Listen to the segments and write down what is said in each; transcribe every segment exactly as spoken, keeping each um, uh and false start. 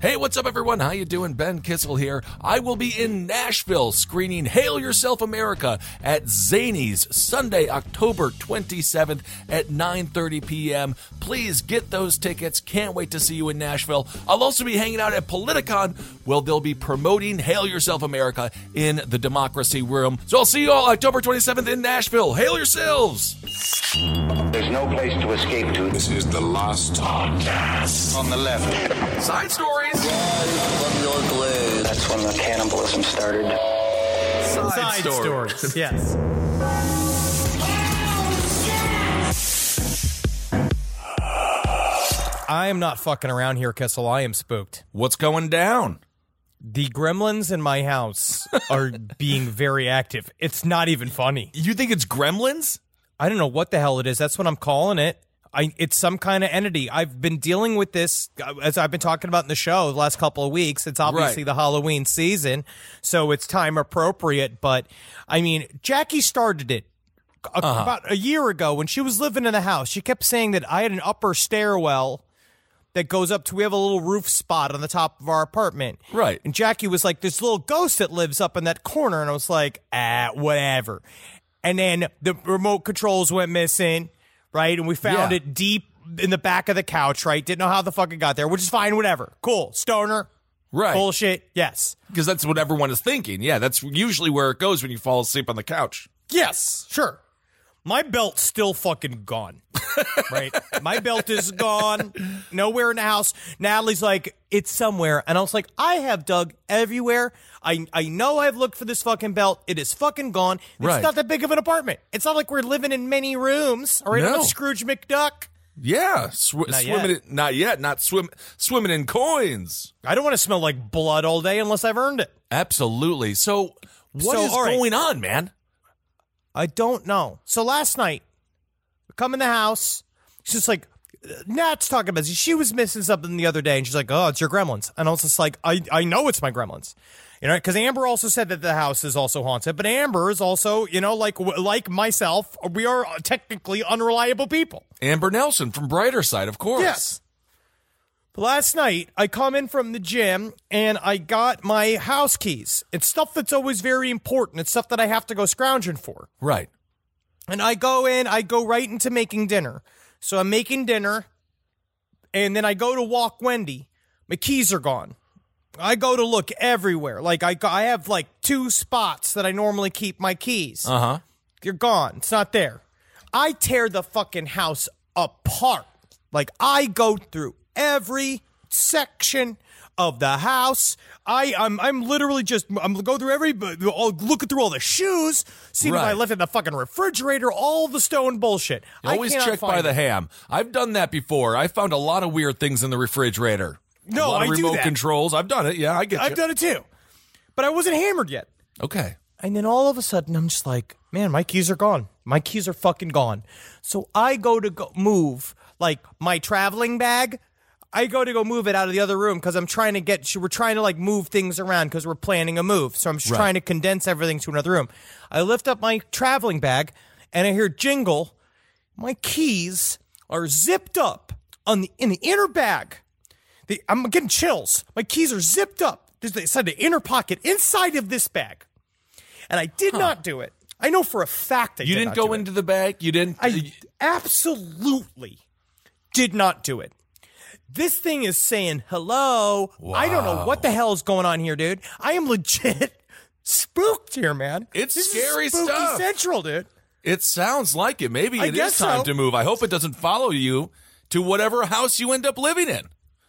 Hey, what's up, everyone? How you doing? Ben Kissel here. I will be in Nashville screening Hail Yourself America at Zanies Sunday, October twenty-seventh at nine thirty p.m. Please get those tickets. Can't wait to see you in Nashville. I'll also be hanging out at Politicon, where they'll be promoting Hail Yourself America in the Democracy Room. So I'll see you all October twenty-seventh in Nashville. Hail yourselves! There's no place to escape to. This is the last podcast. On the left. Side stories. From your glade. That's when the cannibalism started. Side, Side stories. stories. Yes. I am not fucking around here, Kissel. I am spooked. What's going down? The gremlins in my house are being very active. It's not even funny. You think it's gremlins? I don't know what the hell it is. That's what I'm calling it. I, it's some kind of entity. I've been dealing with this, as I've been talking about in the show the last couple of weeks. It's obviously Right. the Halloween season, so it's time appropriate. But, I mean, Jackie started it a, Uh-huh. about a year ago when she was living in the house. She kept saying that I had an upper stairwell that goes up to, we have a little roof spot on the top of our apartment. Right. And Jackie was like, this little ghost that lives up in that corner. And I was like, ah, whatever. And then the remote controls went missing, right? And we found Yeah. it deep in the back of the couch, right? Didn't know how the fuck it got there, which is fine, whatever. Cool. Stoner. Right. Bullshit. Yes. Because that's what everyone is thinking. Yeah, that's usually where it goes when you fall asleep on the couch. Yes. Sure. My belt's still fucking gone, right? My belt is gone. Nowhere in the house. Natalie's like, it's somewhere. And I was like, I have dug everywhere. I I know I've looked for this fucking belt. It is fucking gone. It's Right. not that big of an apartment. It's not like we're living in many rooms. Or even No. with Scrooge McDuck. Yeah, sw- Not swimming. yet. In, not yet. Not swim. Swimming in coins. I don't want to smell like blood all day unless I've earned it. Absolutely. So, what So, is all right. going on, man? I don't know. So last night, we come in the house. She's just like, Nat's talking about this. She was missing something the other day, and she's like, oh, it's your gremlins. And I was just like, I, I know it's my gremlins. You know, because Amber also said that the house is also haunted, but Amber is also, you know, like like myself, we are technically unreliable people. Amber Nelson from Brighter Side, of course. Yes. But last night, I come in from the gym, and I got my house keys. It's stuff that's always very important. It's stuff that I have to go scrounging for. Right. And I go in, I go right into making dinner. So I'm making dinner, and then I go to walk Wendy. My keys are gone. I go to look everywhere. Like, I, I have, like, two spots that I normally keep my keys. Uh-huh. They're gone. It's not there. I tear the fucking house apart. Like, I go through every section of the house. I, I'm I'm literally just, I'm going through every, all- looking through all the shoes, seeing if I Right. left in the fucking refrigerator, all the stone bullshit. You always I cannot check find by the it. ham. I've done that before. I found a lot of weird things in the refrigerator. No, a lot of I do remote that. controls. I've done it. Yeah, I get I've you. done it too. But I wasn't hammered yet. Okay. And then all of a sudden, I'm just like, man, my keys are gone. My keys are fucking gone. So I go to go move, like, my traveling bag. I go to go move it out of the other room because I'm trying to get, we're trying to, like, move things around because we're planning a move. So I'm just Right. trying to condense everything to another room. I lift up my traveling bag, and I hear jingle. My keys are zipped up on the in the inner bag. The, I'm getting chills. My keys are zipped up. There's inside the inner pocket inside of this bag. And I did not do it. I know for a fact I You did didn't not go do it. into the bag? You didn't? I absolutely did not do it. This thing is saying hello. I don't know what the hell is going on here, dude. I am legit spooked here, man. It's This scary is spooky stuff. Central, dude. It sounds like it. Maybe I it is guess time so. to move. I hope it doesn't follow you to whatever house you end up living in.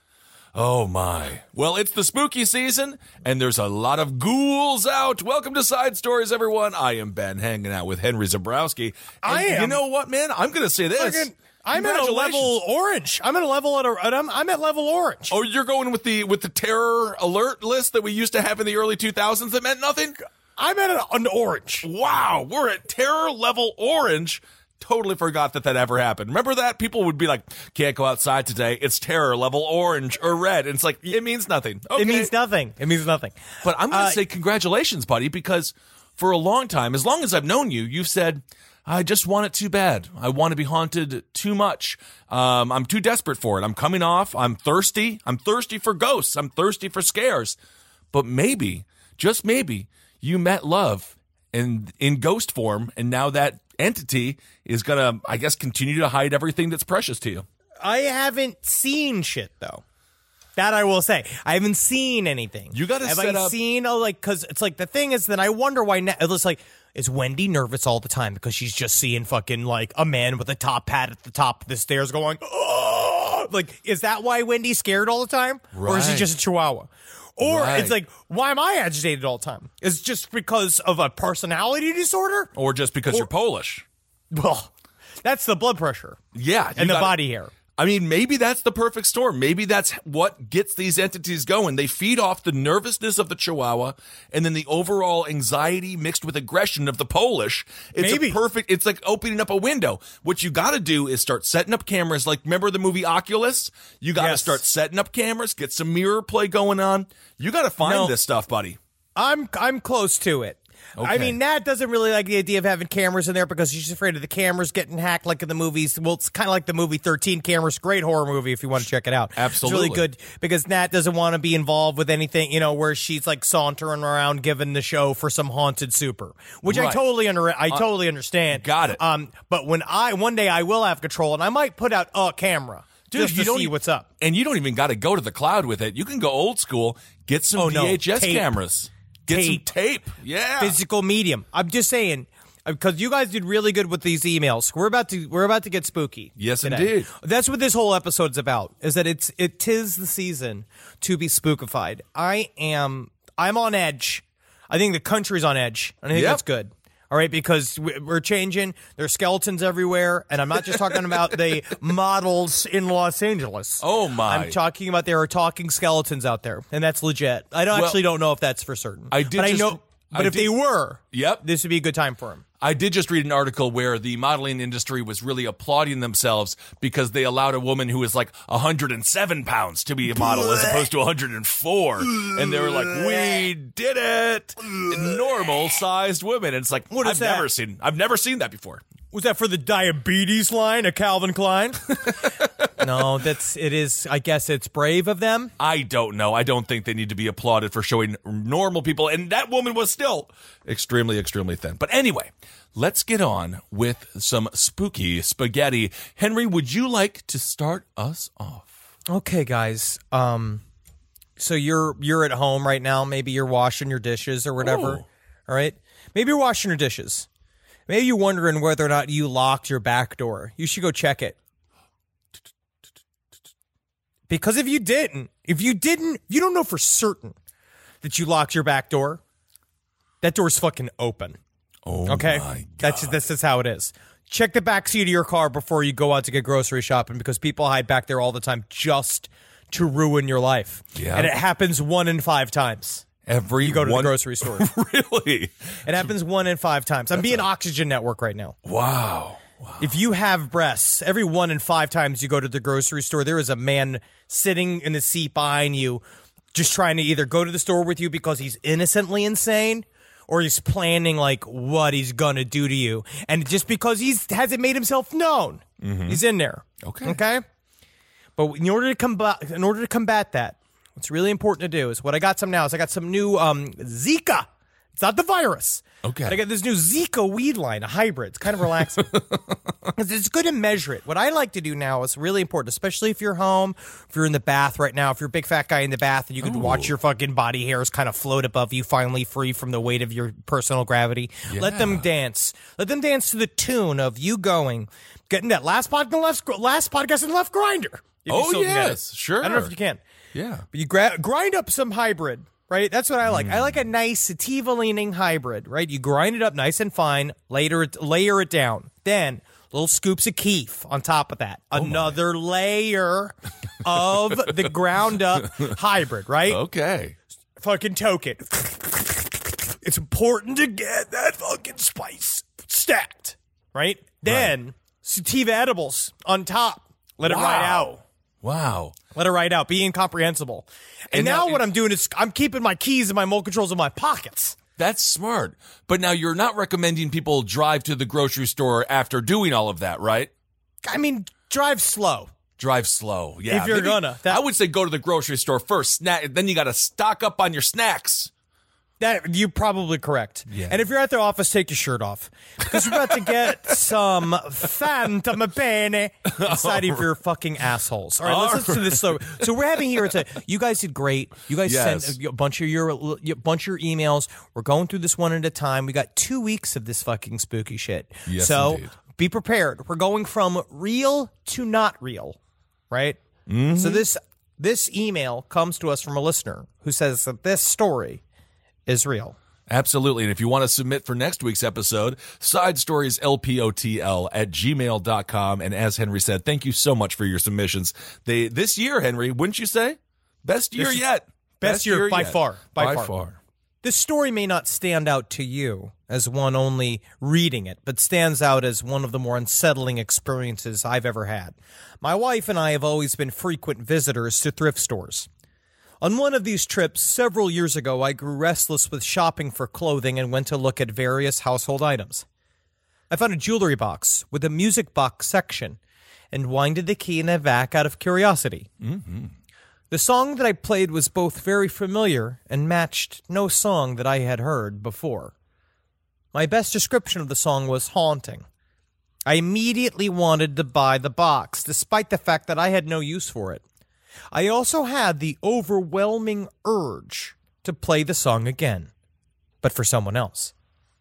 Oh, my. Well, it's the spooky season, and there's a lot of ghouls out. Welcome to Side Stories, everyone. I am Ben, hanging out with Henry Zabrowski. And I am. You know what, man? I'm going to say this. Fucking- I'm at a Congratulations. level orange. I'm at a level at a. at I'm, I'm at level orange. Oh, you're going with the with the terror alert list that we used to have in the early two thousands that meant nothing? I'm at a, an orange. Wow, we're at terror level orange. Totally forgot that that ever happened. Remember that? People would be like, can't go outside today. It's terror level orange or red. And it's like, it means nothing. Okay. It means nothing. It means nothing. But I'm going to Uh, say congratulations, buddy, because for a long time, as long as I've known you, you've said, I just want it too bad. I want to be haunted too much. Um, I'm too desperate for it. I'm coming off. I'm thirsty. I'm thirsty for ghosts. I'm thirsty for scares. But maybe, just maybe, you met love in, in ghost form, and now that entity is going to, I guess, continue to hide everything that's precious to you. I haven't seen shit, though. That I will say. I haven't seen anything. You got to Have set I up... seen, oh, like, because it's like, the thing is that I wonder why, na- it's like, is Wendy nervous all the time because she's just seeing fucking, like, a man with a top hat at the top of the stairs going, oh! Like, is that why Wendy's scared all the time? Or is he Right. just a chihuahua? Or Right. it's like, why am I agitated all the time? Is it just because of a personality disorder? Or just because Or- you're Polish. Well, that's the blood pressure. Yeah. you And the gotta- body hair. I mean, maybe that's the perfect storm. Maybe that's what gets these entities going. They feed off the nervousness of the Chihuahua and then the overall anxiety mixed with aggression of the Polish. It's Maybe. a perfect, it's like opening up a window. What you got to do is start setting up cameras. Like, remember the movie Oculus? You got to Yes. start setting up cameras, get some mirror play going on. You got to find No. this stuff, buddy. I'm I'm close to it. I Okay. mean, Nat doesn't really like the idea of having cameras in there because she's afraid of the cameras getting hacked like in the movies. Well, it's kind of like the movie thirteen Cameras. Great horror movie if you want to check it out. Absolutely. It's really good because Nat doesn't want to be involved with anything, you know, where she's like sauntering around giving the show for some haunted super, which I Right. totally under I totally understand. got it. Um, but when I one day I will have control and I might put out a camera Dude, just you to don't see e- what's up. And you don't even got to go to the cloud with it. You can go old school, get some Oh, no. V H S Tape. cameras. Get Tape. some tape. Yeah. Physical medium. I'm just saying because you guys did really good with these emails. We're about to we're about to get spooky. Yes, today. indeed. That's what this whole episode's about. Is that it's it tis the season to be spookified. I am I'm on edge. I think the country's on edge, and I think Yep. that's good. All right, because we- we're changing. There's skeletons everywhere, and I'm not just talking about the models in Los Angeles. Oh, my. I'm talking about there are talking skeletons out there, and that's legit. I don't Well, actually don't know if that's for certain. I did but just- I know. But I if did- they were, Yep. this would be a good time for them. I did just read an article where the modeling industry was really applauding themselves because they allowed a woman who was like one hundred seven pounds to be a model as opposed to one hundred four. And they were like, we did it. Normal sized women. And it's like, What is I've that? never seen, I've never seen that before. Was that for the diabetes line of Calvin Klein? No, that's it is. I guess it's brave of them. I don't know. I don't think they need to be applauded for showing normal people. And that woman was still extremely, extremely thin. But anyway, let's get on with some spooky spaghetti. Henry, would you like to start us off? Okay, guys. Um, so you're you're at home right now. Maybe you're washing your dishes or whatever. Oh. All right. Maybe you're washing your dishes. Maybe you're wondering whether or not you locked your back door. You should go check it. Because if you didn't, if you didn't, if you don't know for certain that you locked your back door, that door's fucking open. Oh, Okay? my God. That's this is how it is. Check the back seat of your car before you go out to get grocery shopping because people hide back there all the time just to ruin your life. Yeah. And it happens one in five times. Every You go to one- the grocery store. Really? It happens one in five times. I'm being Oxygen Network right now. Wow. If you have breasts, every one in five times you go to the grocery store, there is a man sitting in the seat behind you just trying to either go to the store with you because he's innocently insane or he's planning like what he's going to do to you. And just because he's hasn't made himself known, he's in there. Okay. Okay? But in order to combat in order to combat that, what's really important to do is what I got some now is I got some new um, Zika. It's not the virus. Okay. But I got this new Zika weed line, a hybrid. It's kind of relaxing. Because it's good to measure it. What I like to do now is really important, especially if you're home, if you're in the bath right now, if you're a big fat guy in the bath and you can Ooh. watch your fucking body hairs kind of float above you, finally free from the weight of your personal gravity. Let them Yeah. dance. Let them dance to the tune of you going, getting that last, pod, last, last podcast in the left grinder. If you Oh, still can get yes. it. Sure. I don't know if you can. Yeah. But you gra- grind up some hybrid, right? That's what I like. I like a nice sativa-leaning hybrid, right? You grind it up nice and fine, later it, layer it down. Then little scoops of keef on top of that. Another layer of the ground up hybrid, right? Okay. Fucking toke it. It's important to get that fucking spice stacked, right? Then sativa edibles on top. Let it ride out. Wow. Let it ride out. Be incomprehensible. And, And now, now- what I'm doing is I'm keeping my keys and my mold controls in my pockets. That's smart. But now you're not recommending people drive to the grocery store after doing all of that, right? I mean, drive slow. Drive slow. Yeah. If you're Maybe- gonna. That- I would say go to the grocery store first. Snack. Then you got to stock up on your snacks. That you're probably correct. Yeah. And if you're at the office, take your shirt off because we're about to get some Phantom Bene inside of your fucking assholes. All right, let's listen to this. So, so we're having here. It's a, you guys did great. You guys Yes. sent a, a bunch of your a bunch of your emails. We're going through this one at a time. We got two weeks of this fucking spooky shit. Yes, so indeed. be prepared. We're going from real to not real, right? Mm-hmm. So this this email comes to us from a listener who says that this story is real. Absolutely. And if you want to submit for next week's episode, side stories L P O T L at gmail dot com. And as Henry said, thank you so much for your submissions. They This year, Henry, wouldn't you say? Best year This- yet. Best year by yet. far. By, By far. far. This story may not stand out to you as one only reading it, but stands out as one of the more unsettling experiences I've ever had. My wife and I have always been frequent visitors to thrift stores. On one of these trips several years ago, I grew restless with shopping for clothing and went to look at various household items. I found a jewelry box with a music box section and winded the key in the vac out of curiosity. Mm-hmm. The song that I played was both very familiar and matched no song that I had heard before. My best description of the song was haunting. I immediately wanted to buy the box, despite the fact that I had no use for it. I also had the overwhelming urge to play the song again, but for someone else.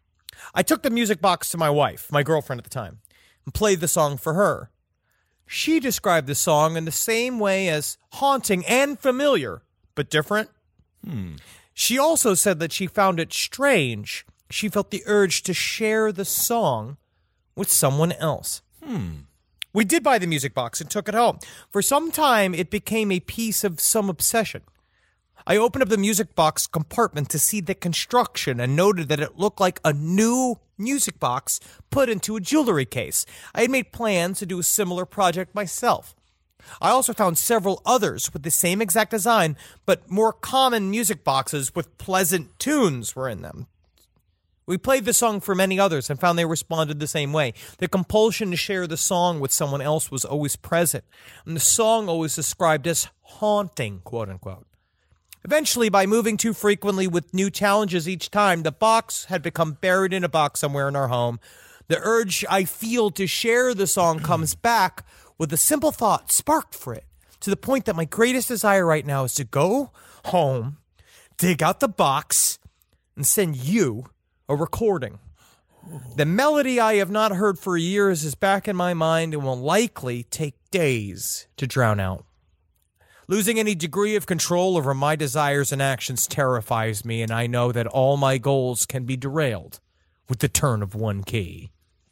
I took the music box to my wife, my girlfriend at the time, and played the song for her. She described the song in the same way as haunting and familiar, but different. Hmm. She also said that she found it strange. She felt the urge to share the song with someone else. Hmm. We did buy the music box and took it home. For some time, it became a piece of some obsession. I opened up the music box compartment to see the construction and noted that it looked like a new music box put into a jewelry case. I had made plans to do a similar project myself. I also found several others with the same exact design, but more common music boxes with pleasant tunes were in them. We played the song for many others and found they responded the same way. The compulsion to share the song with someone else was always present, and the song always described as haunting, quote unquote. Eventually, by moving too frequently with new challenges each time, the box had become buried in a box somewhere in our home. The urge I feel to share the song comes back with a simple thought sparked for it, to the point that my greatest desire right now is to go home, dig out the box, and send you a recording. The melody I have not heard for years is back in my mind and will likely take days to drown out. Losing any degree of control over my desires and actions terrifies me, and I know that all my goals can be derailed with the turn of one key.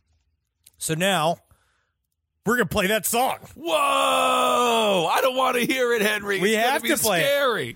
So now, we're going to play that song. Whoa! I don't want to hear it, Henry. We It's have gonna to be play it. scary.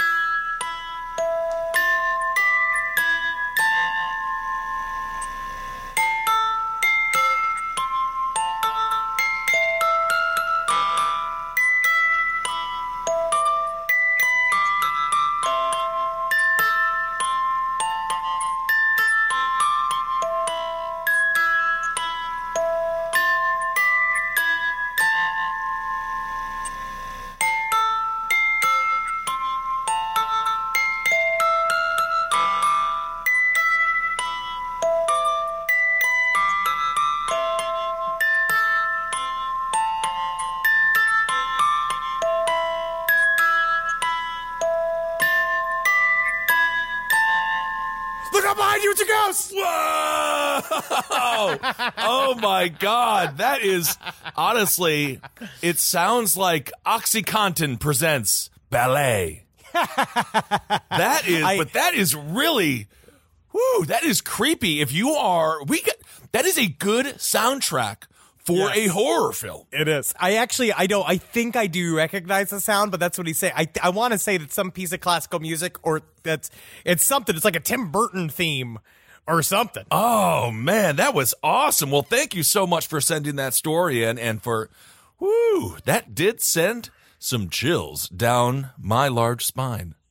Look up behind you, it's a ghost! Whoa! Oh my God. That is, honestly, it sounds like OxyContin presents ballet. That is, I- but that is really, whoo, that is creepy. If you are, we get, that is a good soundtrack for Yes. a horror film. It is. I actually, I don't, I think I do recognize the sound, but that's what he's saying. I, I want to say that some piece of classical music, or that's, it's something, it's like a Tim Burton theme or something. Oh man, that was awesome. Well, thank you so much for sending that story in, and for, whoo, that did send some chills down my large spine.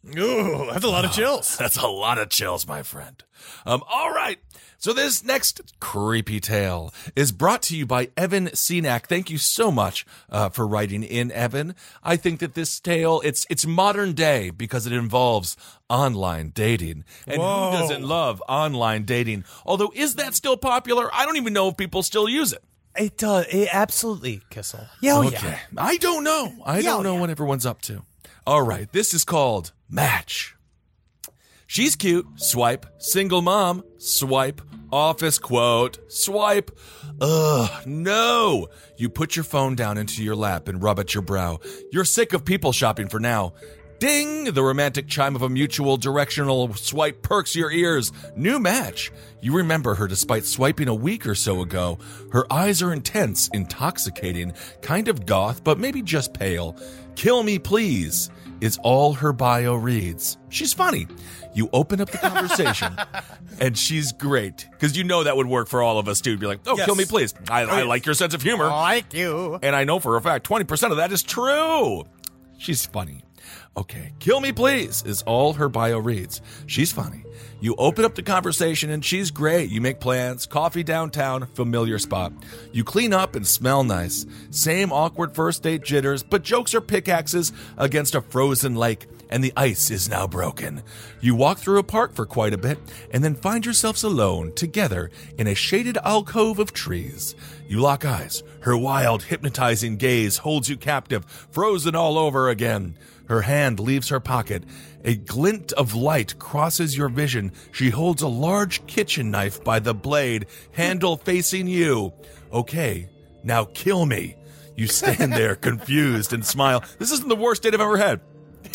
Ooh, that's a lot of chills. That's a lot of chills, my friend. Um, all right. So this next creepy tale is brought to you by Evan Cenac. Thank you so much uh, for writing in, Evan. I think that this tale, it's it's modern day because it involves online dating. And Whoa. who doesn't love online dating? Although, is that still popular? I don't even know if people still use it. It does. It absolutely, Kissel. Yeah, oh, Okay. yeah. I don't know. I Yeah, don't know yeah. what everyone's up to. All right. This is called Match. She's cute. Swipe. Single mom. Swipe. Office quote. Swipe. Ugh, no. You put your phone down into your lap and rub at your brow. You're sick of people shopping for now. Ding! The romantic chime of a mutual directional swipe perks your ears. New match. You remember her despite swiping a week or so ago. Her eyes are intense, intoxicating, kind of goth, but maybe just pale. Kill me, please, is all her bio reads. She's funny. You open up the conversation, and she's great. Because you know that would work for all of us, too. Be like, oh, Yes. kill me, please. I, I like your sense of humor. I like you. And I know for a fact twenty percent of that is true. She's funny. Okay, kill me please is all her bio reads. She's funny. You open up the conversation and she's great. You make plans, coffee downtown, familiar spot. You clean up and smell nice. Same awkward first date jitters, but jokes are pickaxes against a frozen lake, and the ice is now broken. You walk through a park for quite a bit and then find yourselves alone together in a shaded alcove of trees. You lock eyes. Her wild, hypnotizing gaze holds you captive, frozen all over again. Her hand leaves her pocket. A glint of light crosses your vision. She holds a large kitchen knife by the blade, handle facing you. Okay, now kill me. You stand there confused and smile. This isn't the worst date I've ever had.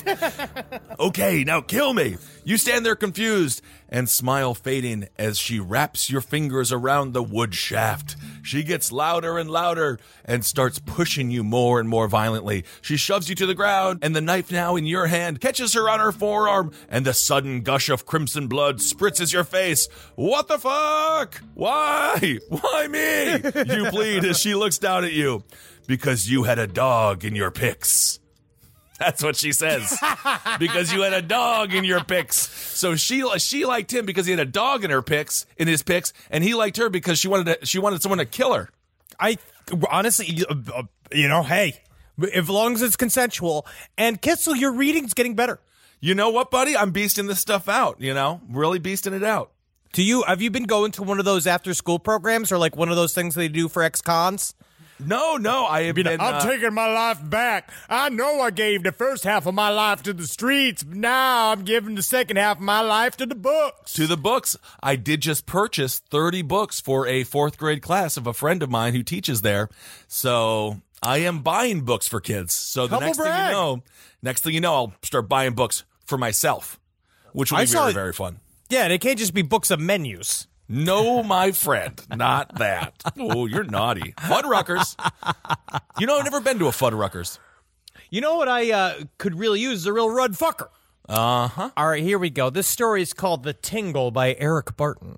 Okay, now kill me. You stand there confused and smile fading as she wraps your fingers around the wood shaft. She gets louder and louder and starts pushing you more and more violently. She shoves you to the ground, and the knife now in your hand catches her on her forearm, and the sudden gush of crimson blood spritzes your face. What the fuck? Why? Why me? You plead as she looks down at you. Because you had a dog in your pics. That's what she says. Because you had a dog in your pics. So she she liked him because he had a dog in her pics, in his pics, and he liked her because she wanted to, she wanted someone to kill her. I honestly, you, uh, you know, hey, as long as it's consensual. And Kissel, your reading's getting better. You know what, buddy? I'm beasting this stuff out, you know? Really beasting it out. Do you have you been going to one of those after school programs or like one of those things they do for ex-cons? No, no, I have You know, been... I'm uh, taking my life back. I know I gave the first half of my life to the streets, but now I'm giving the second half of my life to the books. to the books. I did just purchase thirty books for a fourth grade class of a friend of mine who teaches there. So I am buying books for kids. So the Humble next thing brag. you know, next thing you know, I'll start buying books for myself, which will I be saw very, it- very fun. Yeah, they can't just be books of menus. No, my friend, not that. Oh, you're naughty. Fuddruckers. You know, I've never been to a Fuddruckers. You know what I uh, could really use is a real Rudd fucker. Uh-huh. All right, here we go. This story is called The Tingle by Eric Barton.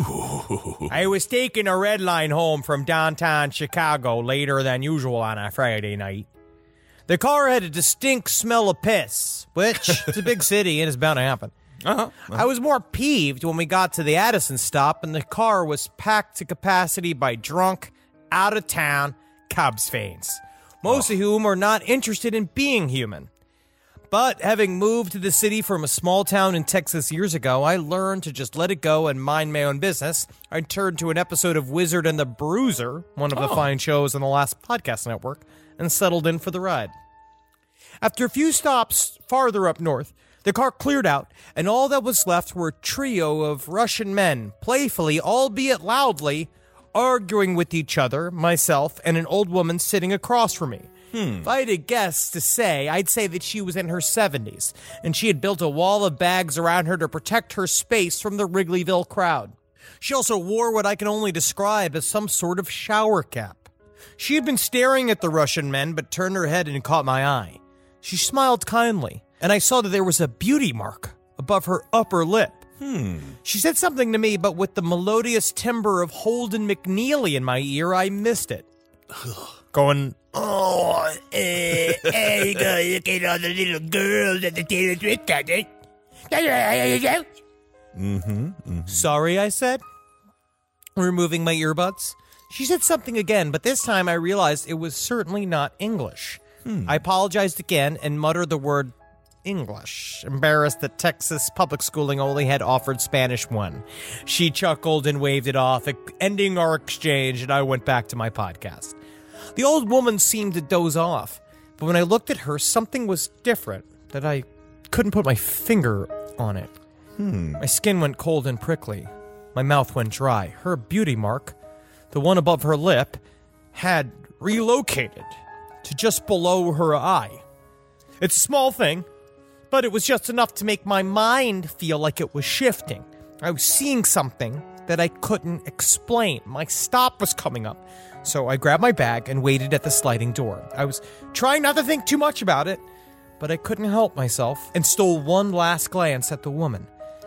Ooh. I was taking a red line home from downtown Chicago later than usual on a Friday night. The car had a distinct smell of piss, which it's a big city and it's bound to happen. Uh-huh. I was more peeved when we got to the Addison stop and the car was packed to capacity by drunk, out-of-town Cubs fans, most of whom are not interested in being human. But having moved to the city from a small town in Texas years ago, I learned to just let it go and mind my own business. I turned to an episode of Wizard and the Bruiser, one of the Oh. fine shows on the last podcast network, and settled in for the ride. After a few stops farther up north, the car cleared out, and all that was left were a trio of Russian men, playfully, albeit loudly, arguing with each other, myself, and an old woman sitting across from me. If I had a guess to say, I'd say that she was in her seventies, and she had built a wall of bags around her to protect her space from the Wrigleyville crowd. She also wore what I can only describe as some sort of shower cap. She had been staring at the Russian men, but turned her head and caught my eye. She smiled kindly, and I saw that there was a beauty mark above her upper lip. Hmm. She said something to me, but with the melodious timbre of Holden McNeely in my ear, I missed it. Going, Oh, uh, hey, you gotta look at all the little girls at the Taylor Swift concert. Mm-hmm, mm-hmm. Sorry, I said, removing my earbuds. She said something again, but this time I realized it was certainly not English. Hmm. I apologized again and muttered the word English, embarrassed that Texas public schooling only had offered Spanish one. She chuckled and waved it off, ending our exchange, and I went back to my podcast. The old woman seemed to doze off, but when I looked at her, something was different, that I couldn't put my finger on it. Hmm. My skin went cold and prickly. My mouth went dry. Her beauty mark, the one above her lip, had relocated to just below her eye. It's a small thing, but it was just enough to make my mind feel like it was shifting. I was seeing something that I couldn't explain. My stop was coming up, so I grabbed my bag and waited at the sliding door. I was trying not to think too much about it, but I couldn't help myself and stole one last glance at the woman.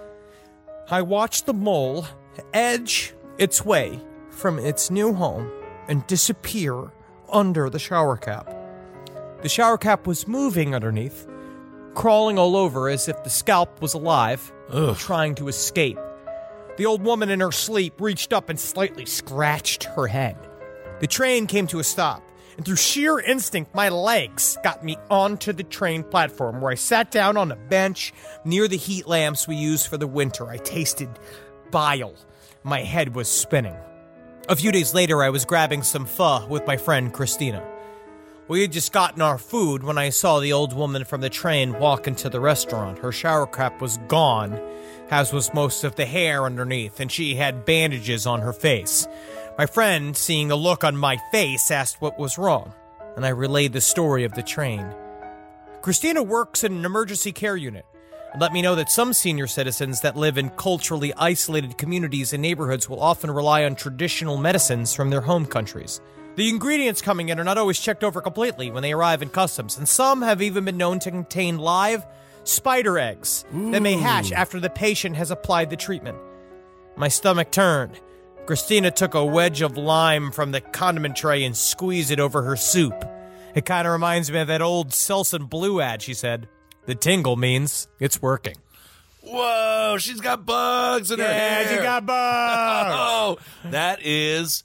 I watched the mole edge its way from its new home and disappear under the shower cap. The shower cap was moving underneath, crawling all over as if the scalp was alive, Ugh. trying to escape. The old woman in her sleep reached up and slightly scratched her head. The train came to a stop, and through sheer instinct, my legs got me onto the train platform, where I sat down on a bench near the heat lamps we use for the winter. I tasted bile. My head was spinning. A few days later, I was grabbing some pho with my friend Christina. We had just gotten our food when I saw the old woman from the train walk into the restaurant. Her shower cap was gone, as was most of the hair underneath, and she had bandages on her face. My friend, seeing the look on my face, asked what was wrong, and I relayed the story of the train. Christina works in an emergency care unit, and let me know that some senior citizens that live in culturally isolated communities and neighborhoods will often rely on traditional medicines from their home countries. The ingredients coming in are not always checked over completely when they arrive in customs, and some have even been known to contain live spider eggs Ooh. that may hatch after the patient has applied the treatment. My stomach turned. Christina took a wedge of lime from the condiment tray and squeezed it over her soup. It kind of reminds me of that old Selsun Blue ad, she said. The tingle means it's working. Whoa, she's got bugs in yeah, her hair. Yeah, she got bugs. Oh, that is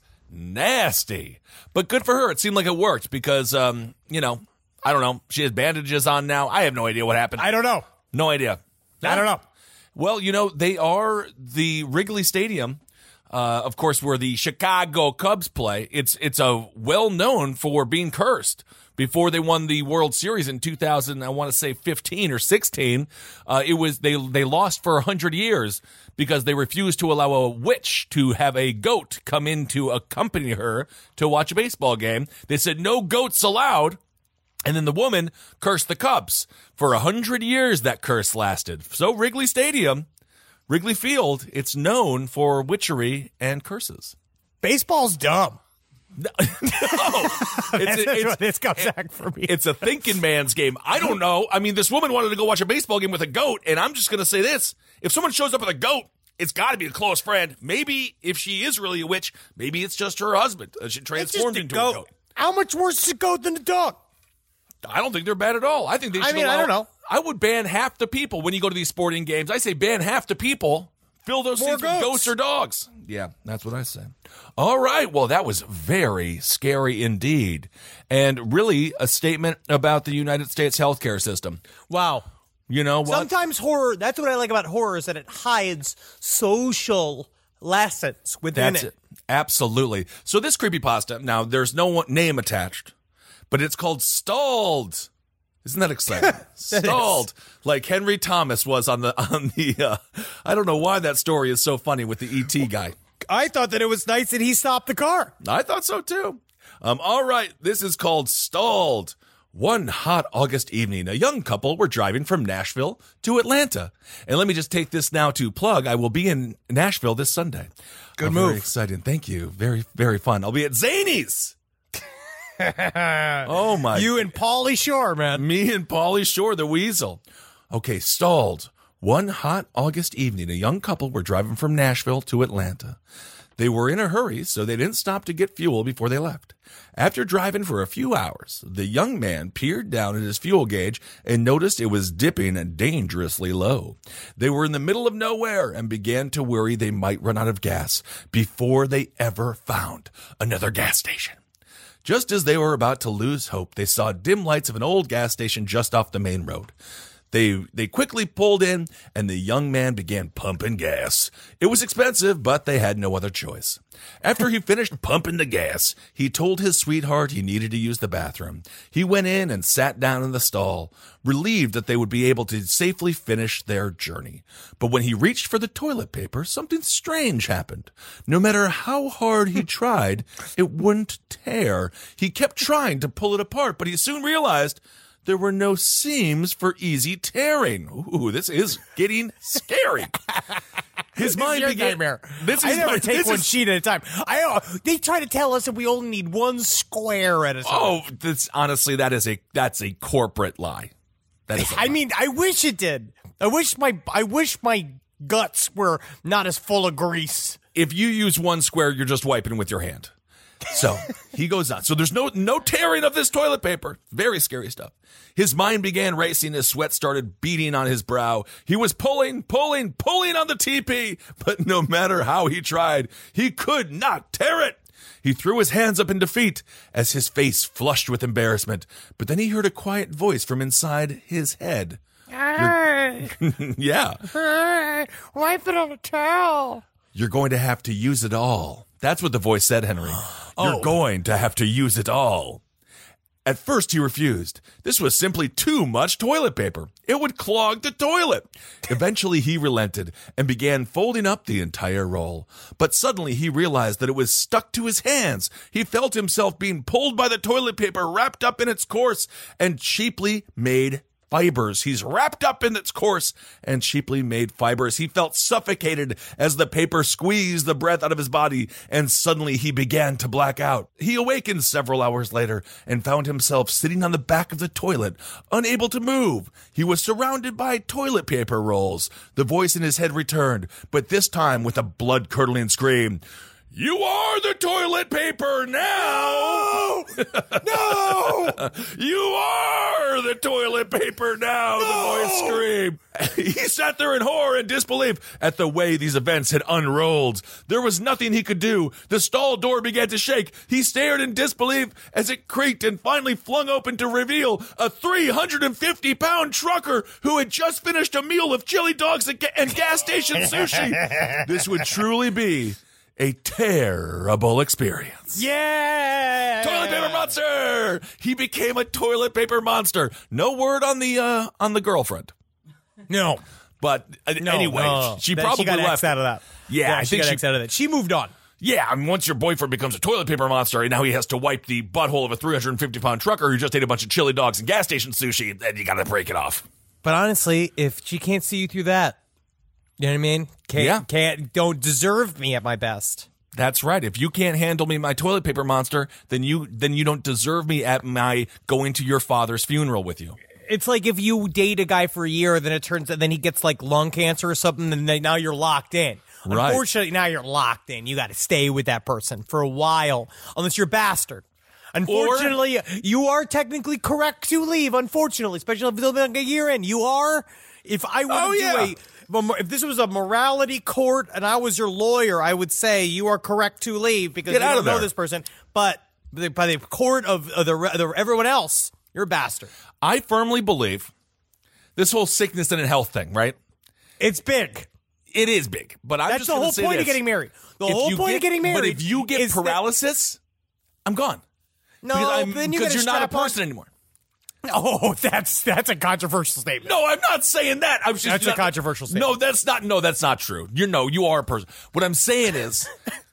nasty. But good for her. It seemed like it worked because, um, you know, I don't know. She has bandages on now. I have no idea what happened. I don't know. No idea. I don't know. Well, you know, they are the Wrigley Stadium, uh, of course, where the Chicago Cubs play. It's it's a well known for being cursed. Before they won the World Series in two thousand, I want to say fifteen or sixteen, uh, it was they they lost for one hundred years because they refused to allow a witch to have a goat come in to accompany her to watch a baseball game. They said no goats allowed, and then the woman cursed the Cubs. For one hundred years that curse lasted. So Wrigley Stadium, Wrigley Field, it's known for witchery and curses. Baseball's dumb. No, it's, That's it's, what this comes back for me. It's a thinking man's game. I don't know. I mean, this woman wanted to go watch a baseball game with a goat, and I'm just going to say this. If someone shows up with a goat, it's got to be a close friend. Maybe if she is really a witch, maybe it's just her husband. She transformed into goat. a goat. How much worse is a goat than a dog? I don't think they're bad at all. I think they should I mean, allow, I don't know. I would ban half the people when you go to these sporting games. I say ban half the people. Fill those More seats with goats or dogs. Yeah, that's what I say. All right. Well, that was very scary indeed. And really a statement about the United States healthcare system. Wow. You know what? Sometimes horror, that's what I like about horror, is that it hides social lessons within that's it. it. Absolutely. So this creepypasta, now there's no name attached, but it's called Stalled. Isn't that exciting? Stalled, like Henry Thomas was on the on the. Uh, I don't know why that story is so funny with the E T guy. I thought that it was nice that he stopped the car. I thought so too. Um, all right, this is called Stalled. One hot August evening, a young couple were driving from Nashville to Atlanta. And let me just take this now to plug. I will be in Nashville this Sunday. Good oh, move. Very exciting. Thank you. Very, very fun. I'll be at Zany's. Oh, my. You and Pauly Shore, man. Me and Pauly Shore, the weasel. Okay, Stalled. One hot August evening, a young couple were driving from Nashville to Atlanta. They were in a hurry, so they didn't stop to get fuel before they left. After driving for a few hours, the young man peered down at his fuel gauge and noticed it was dipping dangerously low. They were in the middle of nowhere and began to worry they might run out of gas before they ever found another gas station. Just as they were about to lose hope, they saw dim lights of an old gas station just off the main road. They they quickly pulled in, and the young man began pumping gas. It was expensive, but they had no other choice. After he finished pumping the gas, he told his sweetheart he needed to use the bathroom. He went in and sat down in the stall, relieved that they would be able to safely finish their journey. But when he reached for the toilet paper, something strange happened. No matter how hard he tried, it wouldn't tear. He kept trying to pull it apart, but he soon realized there were no seams for easy tearing. Ooh, this is getting scary. His mind began. Nightmare. This I is never my, take this one is, sheet at a time. I uh, they try to tell us that we only need one square at a time. Oh, that's honestly that is a that's a corporate lie. That is. A I lie. mean, I wish it did. I wish my I wish my guts were not as full of grease. If you use one square, you're just wiping with your hand. So he goes on. So there's no no tearing of this toilet paper. Very scary stuff. His mind began racing. His sweat started beating on his brow. He was pulling, pulling, pulling on the teepee, but no matter how he tried, he could not tear it. He threw his hands up in defeat as his face flushed with embarrassment. But then he heard a quiet voice from inside his head. Hey, Yeah. hey, wipe it on a towel. You're going to have to use it all. That's what the voice said, Henry. You're Oh. going to have to use it all. At first, he refused. This was simply too much toilet paper. It would clog the toilet. Eventually, he relented and began folding up the entire roll. But suddenly, he realized that it was stuck to his hands. He felt himself being pulled by the toilet paper, wrapped up in its coarse and cheaply made fibers. He's wrapped up in its coarse and cheaply made fibers. He felt suffocated as the paper squeezed the breath out of his body, and suddenly he began to black out. He awakened several hours later and found himself sitting on the back of the toilet, unable to move. He was surrounded by toilet paper rolls. The voice in his head returned, but this time with a blood-curdling scream. You are the toilet paper now! No! No! You are the toilet paper now, No! the voice screamed. He sat there in horror and disbelief at the way these events had unrolled. There was nothing he could do. The stall door began to shake. He stared in disbelief as it creaked and finally flung open to reveal a three hundred fifty pound trucker who had just finished a meal of chili dogs and, ga- and gas station sushi. This would truly be a terrible experience. Yeah! Toilet paper monster! He became a toilet paper monster. No word on the uh, on the girlfriend. No. But uh, No, anyway, no. she That- probably she got left. X'd out of that. Yeah, I she think got she- X'd out of that. She moved on. Yeah, I mean, once your boyfriend becomes a toilet paper monster and now he has to wipe the butthole of a three hundred fifty pound trucker who just ate a bunch of chili dogs and gas station sushi, then you gotta break it off. But honestly, if she can't see you through that, you know what I mean? Can't, Yeah. can't, don't deserve me at my best. That's right. If you can't handle me, my toilet paper monster, then you then you don't deserve me at my going to your father's funeral with you. It's like if you date a guy for a year, then it turns out then he gets like lung cancer or something, and then now you're locked in. Right. Unfortunately, now you're locked in. You got to stay with that person for a while, unless you're a bastard. Unfortunately, you are technically correct to leave. Unfortunately, especially if it's been like a year in, you are. If I were Oh, to yeah. do a if this was a morality court and I was your lawyer, I would say you are correct to leave because Get you out don't of know there. this person. But by the, by the court of, of the, the everyone else, you're a bastard. I firmly believe this whole sickness and health thing, right? It's big. It is big, but I'm That's just the gonna whole say point this. of getting married. The If whole you point get- of getting married. But if you get is that- paralysis, I'm gone. no, because I'm, then you because gotta you're not a strap on- person anymore. Oh, that's that's a controversial statement. No, I'm not saying that. I'm just That's a not- controversial statement. No, that's not. No, that's not true. You know, you are a person. What I'm saying is,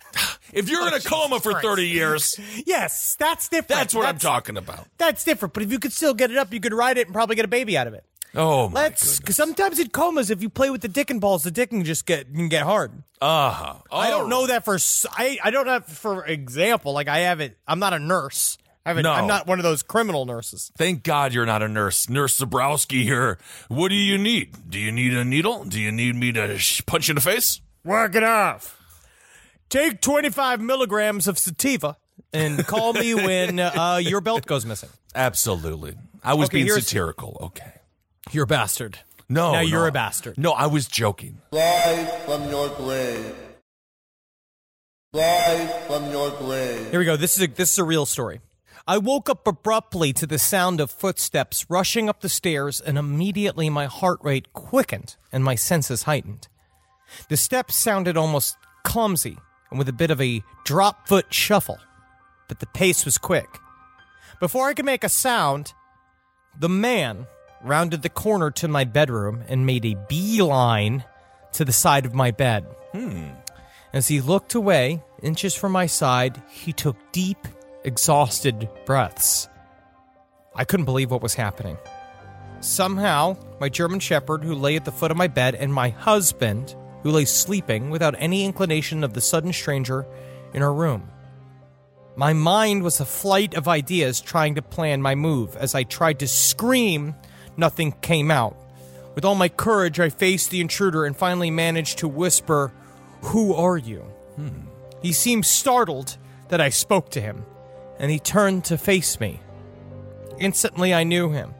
if you're in a coma for Christ. thirty years, Yes, that's different. that's what I'm talking about. That's different. But if you could still get it up, you could ride it and probably get a baby out of it. Oh my Let's. goodness. Because sometimes in comas, if you play with the dick and balls, the dick can just get can get hard. Uh huh. I don't know that for. s- I I don't have for example. Like I haven't. I'm not a nurse. I haven't, No. I'm not one of those criminal nurses. Thank God you're not a nurse. Nurse Zabrowski here. What do you need? Do you need a needle? Do you need me to sh- punch you in the face? Work it off. take twenty-five milligrams of sativa and call me when uh, your belt goes missing. Absolutely. I was Okay, being here's- satirical. Okay. You're a bastard. No, Now you're no. a bastard. No, I was joking. Live from your grave. Live from your grave. Here we go. This is a, this is a real story. I woke up abruptly to the sound of footsteps rushing up the stairs, and immediately my heart rate quickened and my senses heightened. The steps sounded almost clumsy and with a bit of a drop foot shuffle, but the pace was quick. Before I could make a sound, the man rounded the corner to my bedroom and made a beeline to the side of my bed. Hmm. As he looked away, inches from my side, he took deep, exhausted breaths. I couldn't believe what was happening. Somehow, my German Shepherd, who lay at the foot of my bed, and my husband, who lay sleeping without any inclination of the sudden stranger in our room. My mind was a flight of ideas trying to plan my move. As I tried to scream, nothing came out. With all my courage, I faced the intruder and finally managed to whisper, "Who are you?" Hmm. He seemed startled that I spoke to him, and he turned to face me. Instantly, I knew him.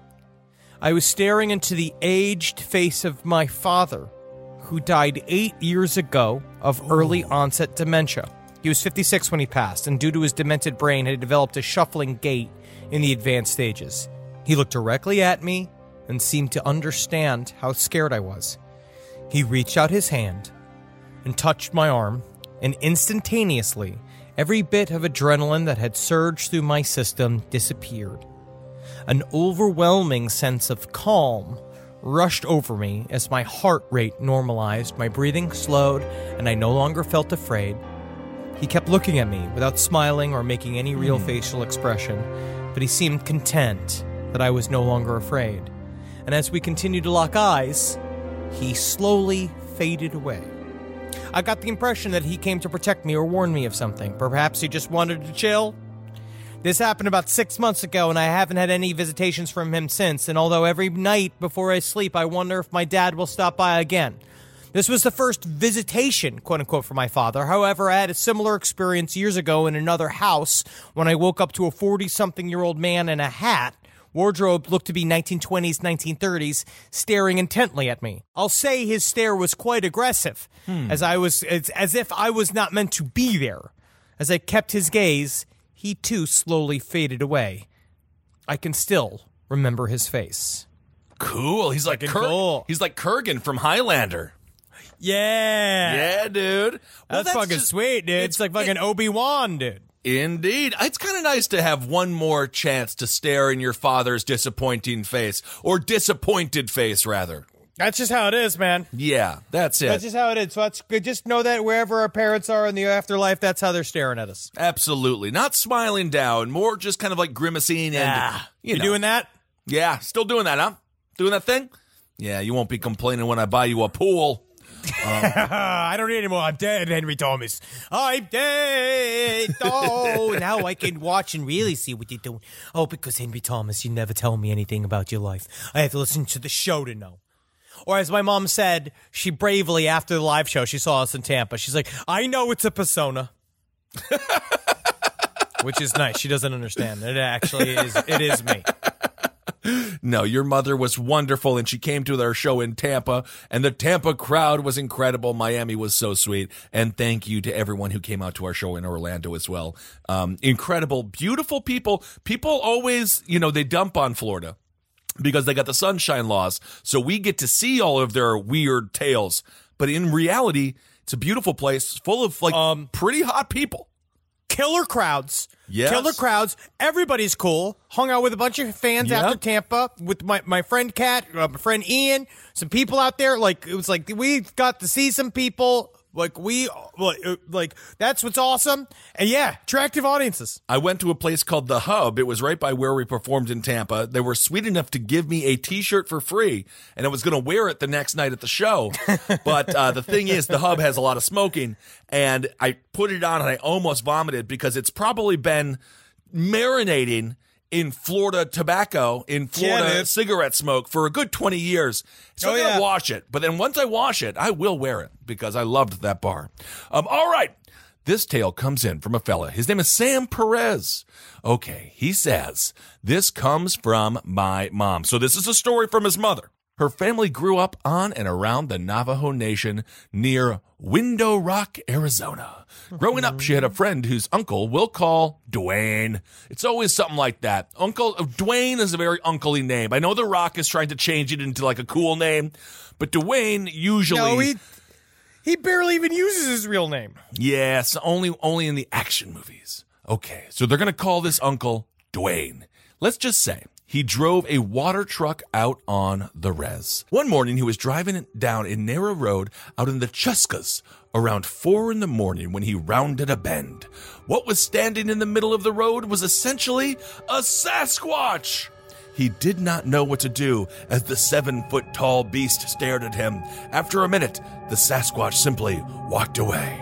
I was staring into the aged face of my father, who died eight years ago of early onset dementia. He was fifty-six when he passed, and due to his demented brain, had developed a shuffling gait in the advanced stages. He looked directly at me and seemed to understand how scared I was. He reached out his hand and touched my arm, and instantaneously, every bit of adrenaline that had surged through my system disappeared. An overwhelming sense of calm rushed over me as my heart rate normalized, my breathing slowed, and I no longer felt afraid. He kept looking at me without smiling or making any real facial expression, but he seemed content that I was no longer afraid. And as we continued to lock eyes, he slowly faded away. I got the impression that he came to protect me or warn me of something. Perhaps he just wanted to chill. This happened about six months ago, and I haven't had any visitations from him since, and although every night before I sleep I wonder if my dad will stop by again. This was the first visitation, quote-unquote, for my father. However, I had a similar experience years ago in another house when I woke up to a forty-something-year-old man in a hat, wardrobe looked to be nineteen twenties, nineteen thirties, staring intently at me. I'll say his stare was quite aggressive, hmm. as I was as, as if I was not meant to be there. As I kept his gaze, he too slowly faded away. I can still remember his face. Cool. He's like Fucking Kur- cool. He's like Kurgan from Highlander. Yeah. Yeah, dude. Well, That's, fucking just- sweet, dude. It's, like fucking Obi-Wan, dude. Indeed. It's kind of nice to have one more chance to stare in your father's disappointing face, or disappointed face, rather. That's just how it is, man. Yeah, that's it. That's just how it is. So that's good. Just know that wherever our parents are in the afterlife, that's how they're staring at us. Absolutely. Not smiling down, more just kind of like grimacing and, Ah, you you know. doing that? Yeah, still doing that, huh? Doing that thing? Yeah, you won't be complaining when I buy you a pool. I don't need any more. I'm dead, Henry Thomas. I'm dead. Oh, now I can watch and really see what you're doing. Oh, because Henry Thomas, you never tell me anything about your life. I have to listen to the show to know. Or as my mom said, she bravely, after the live show, she saw us in Tampa. She's like, I know it's a persona. Which is nice. She doesn't understand. It actually is. It is me. No, your mother was wonderful, and she came to our show in Tampa, and the Tampa crowd was incredible. Miami was so sweet, and thank you to everyone who came out to our show in Orlando as well. Um, incredible, beautiful people. People always, you know, they dump on Florida because they got the sunshine laws, so we get to see all of their weird tales. But in reality, it's a beautiful place full of, like, um, pretty hot people. Killer crowds. Yes. Killer crowds. Everybody's cool. Hung out with a bunch of fans Yep. after Tampa with my, my friend Kat, uh, my friend Ian, some people out there. Like, it was like, we got to see some people. Like, we, like, like that's what's awesome. And yeah, attractive audiences. I went to a place called The Hub. It was right by where we performed in Tampa. They were sweet enough to give me a T-shirt for free, and I was going to wear it the next night at the show. But uh, the thing is, The Hub has a lot of smoking, and I put it on, and I almost vomited because it's probably been marinating in Florida tobacco, in Florida Yeah, dude. cigarette smoke for a good twenty years. So Oh, I gotta yeah. wash it. But then once I wash it, I will wear it because I loved that bar. Um, all right. This tale comes in from a fella. His name is Sam Perez. Okay, he says, this comes from my mom. So this is a story from his mother. Her family grew up on and around the Navajo Nation near Window Rock, Arizona. Growing up, she had a friend whose uncle we'll call Dwayne. It's always something like that. Uncle Dwayne is a very uncle-y name. I know The Rock is trying to change it into like a cool name, but Dwayne usually... No, he he barely even uses his real name. Yes, only only in the action movies. Okay, so they're going to call this uncle Dwayne. Let's just say he drove a water truck out on the res. One morning, he was driving down a narrow road out in the Chuscas around four in the morning when he rounded a bend. What was standing in the middle of the road was essentially a Sasquatch. He did not know what to do as the seven-foot-tall beast stared at him. After a minute, the Sasquatch simply walked away.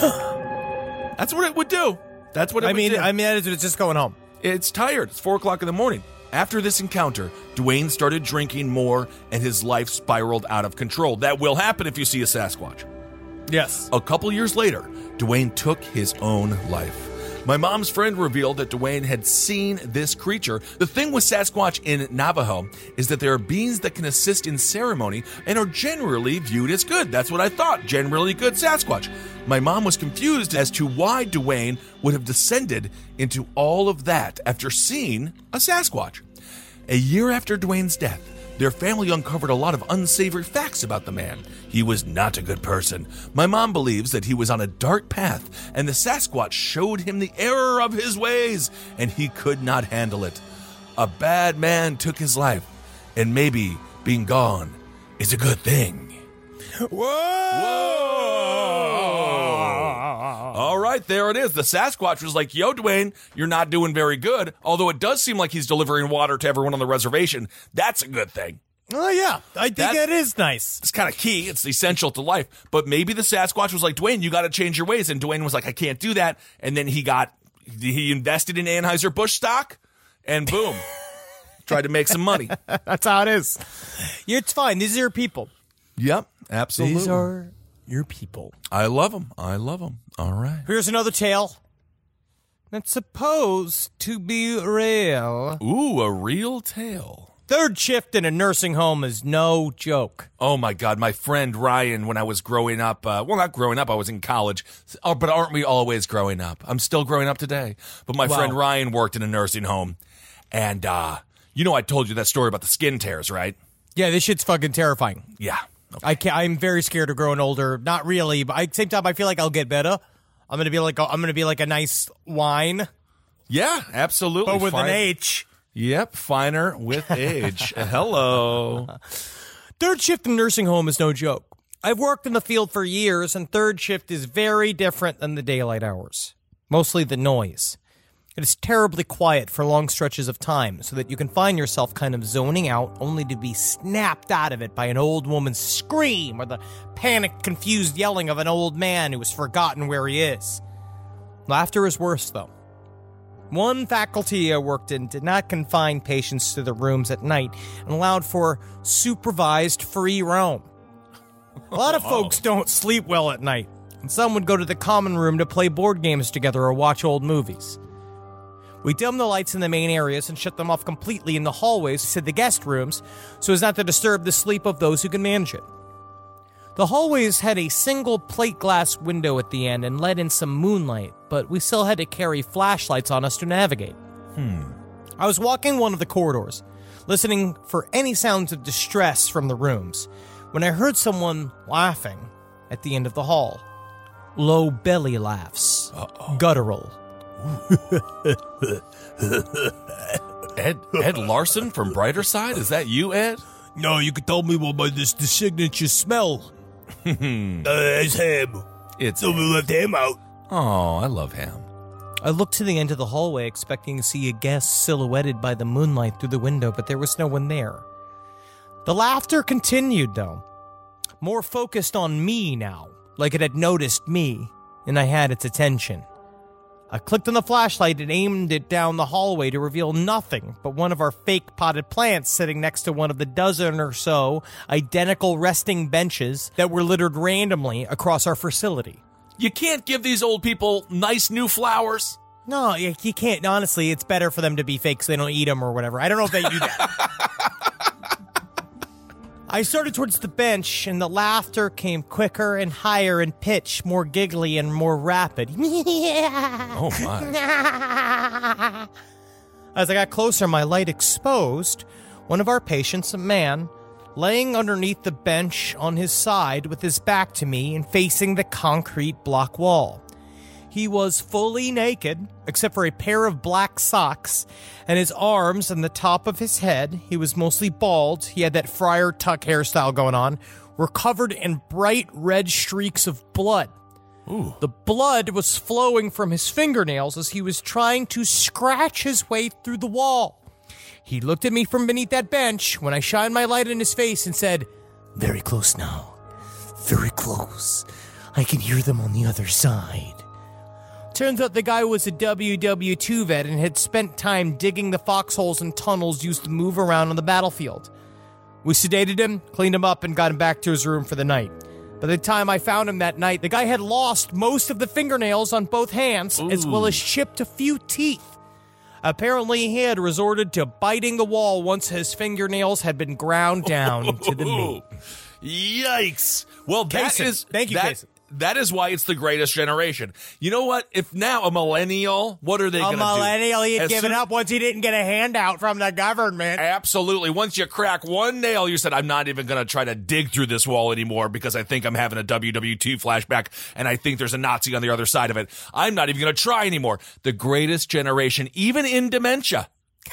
That's what it would do. That's what it I would mean, do. I mean, it's just going home. It's tired. It's four o'clock in the morning. After this encounter, Dwayne started drinking more and his life spiraled out of control. That will happen if you see a Sasquatch. Yes. A couple years later, Dwayne took his own life. My mom's friend revealed that Dwayne had seen this creature. The thing with Sasquatch in Navajo is that there are beings that can assist in ceremony and are generally viewed as good. That's what I thought, generally good Sasquatch. My mom was confused as to why Dwayne would have descended into all of that after seeing a Sasquatch. A year after Dwayne's death, their family uncovered a lot of unsavory facts about the man. He was not a good person. My mom believes that he was on a dark path, and the Sasquatch showed him the error of his ways, and he could not handle it. A bad man took his life, and maybe being gone is a good thing. Whoa! All right, there it is. The Sasquatch was like, yo, Dwayne, you're not doing very good. Although it does seem like he's delivering water to everyone on the reservation. That's a good thing. Oh, yeah. I think That- it is nice. It's kind of key. It's essential to life. But maybe the Sasquatch was like, Dwayne, you got to change your ways. And Dwayne was like, I can't do that. And then he got, he invested in Anheuser-Busch stock, and boom, tried to make some money. That's how it is. It's fine. These are your people. Yep, absolutely. These are your people. I love them. I love them. All right. Here's another tale that's supposed to be real. Ooh, a real tale. Third shift in a nursing home is no joke. Oh, my God. My friend Ryan, when I was growing up, uh, well, not growing up, I was in college. Oh, but aren't we always growing up? I'm still growing up today. But my Wow. friend Ryan worked in a nursing home. And, uh, you know, I told you that story about the skin tears, right? Yeah, this shit's fucking terrifying. Yeah. I can't, I'm very scared of growing older. Not really, but at the same time, I feel like I'll get better. I'm gonna be like a, I'm gonna be like a nice wine, Yeah, absolutely. but with Fine. an H. Yep, finer with age. Hello. Third shift in nursing home is no joke. I've worked in the field for years, and third shift is very different than the daylight hours. Mostly the noise. It is terribly quiet for long stretches of time, so that you can find yourself kind of zoning out, only to be snapped out of it by an old woman's scream or the panicked, confused yelling of an old man who has forgotten where he is. Laughter is worse, though. One faculty I worked in did not confine patients to the rooms at night and allowed for supervised free roam. A lot of folks don't sleep well at night, and some would go to the common room to play board games together or watch old movies. We dim the lights in the main areas and shut them off completely in the hallways to the guest rooms so as not to disturb the sleep of those who can manage it. The hallways had a single plate glass window at the end and let in some moonlight, but we still had to carry flashlights on us to navigate. Hmm. I was walking one of the corridors, listening for any sounds of distress from the rooms, when I heard someone laughing at the end of the hall. Low belly laughs. Uh-oh. Guttural. Ed Ed Larson from Brighter Side? Is that you, Ed? No, you could tell me what my this the signature smell. uh, it's ham. It's So we left ham out. Oh, I love ham. I looked to the end of the hallway, expecting to see a guest silhouetted by the moonlight through the window, but there was no one there. The laughter continued, though. More focused on me now, like it had noticed me, and I had its attention. I clicked on the flashlight and aimed it down the hallway to reveal nothing but one of our fake potted plants sitting next to one of the dozen or so identical resting benches that were littered randomly across our facility. You can't give these old people nice new flowers. No, you, you can't. Honestly, it's better for them to be fake so they don't eat them or whatever. I don't know if they do that. I started towards the bench, and the laughter came quicker and higher in pitch, more giggly and more rapid. Oh, my. As I got closer, my light exposed one of our patients, a man, laying underneath the bench on his side with his back to me and facing the concrete block wall. He was fully naked, except for a pair of black socks, and his arms and the top of his head, he was mostly bald, he had that Friar Tuck hairstyle going on, were covered in bright red streaks of blood. Ooh. The blood was flowing from his fingernails as he was trying to scratch his way through the wall. He looked at me from beneath that bench when I shined my light in his face and said, "Very close now. Very close. I can hear them on the other side." Turns out the guy was a W W two vet and had spent time digging the foxholes and tunnels used to move around on the battlefield. We sedated him, cleaned him up, and got him back to his room for the night. By the time I found him that night, the guy had lost most of the fingernails on both hands, Ooh. as well as chipped a few teeth. Apparently, he had resorted to biting the wall once his fingernails had been ground down to the meat. Yikes. Well, that Kason. is... Thank you, that, Kason. That is why it's the greatest generation. You know what? If now a millennial, what are they A going to do? millennial, he'd As give soon- it up once he didn't get a handout from the government. Absolutely. Once you crack one nail, you said, I'm not even going to try to dig through this wall anymore because I think I'm having a W W two flashback and I think there's a Nazi on the other side of it. I'm not even going to try anymore. The greatest generation, even in dementia.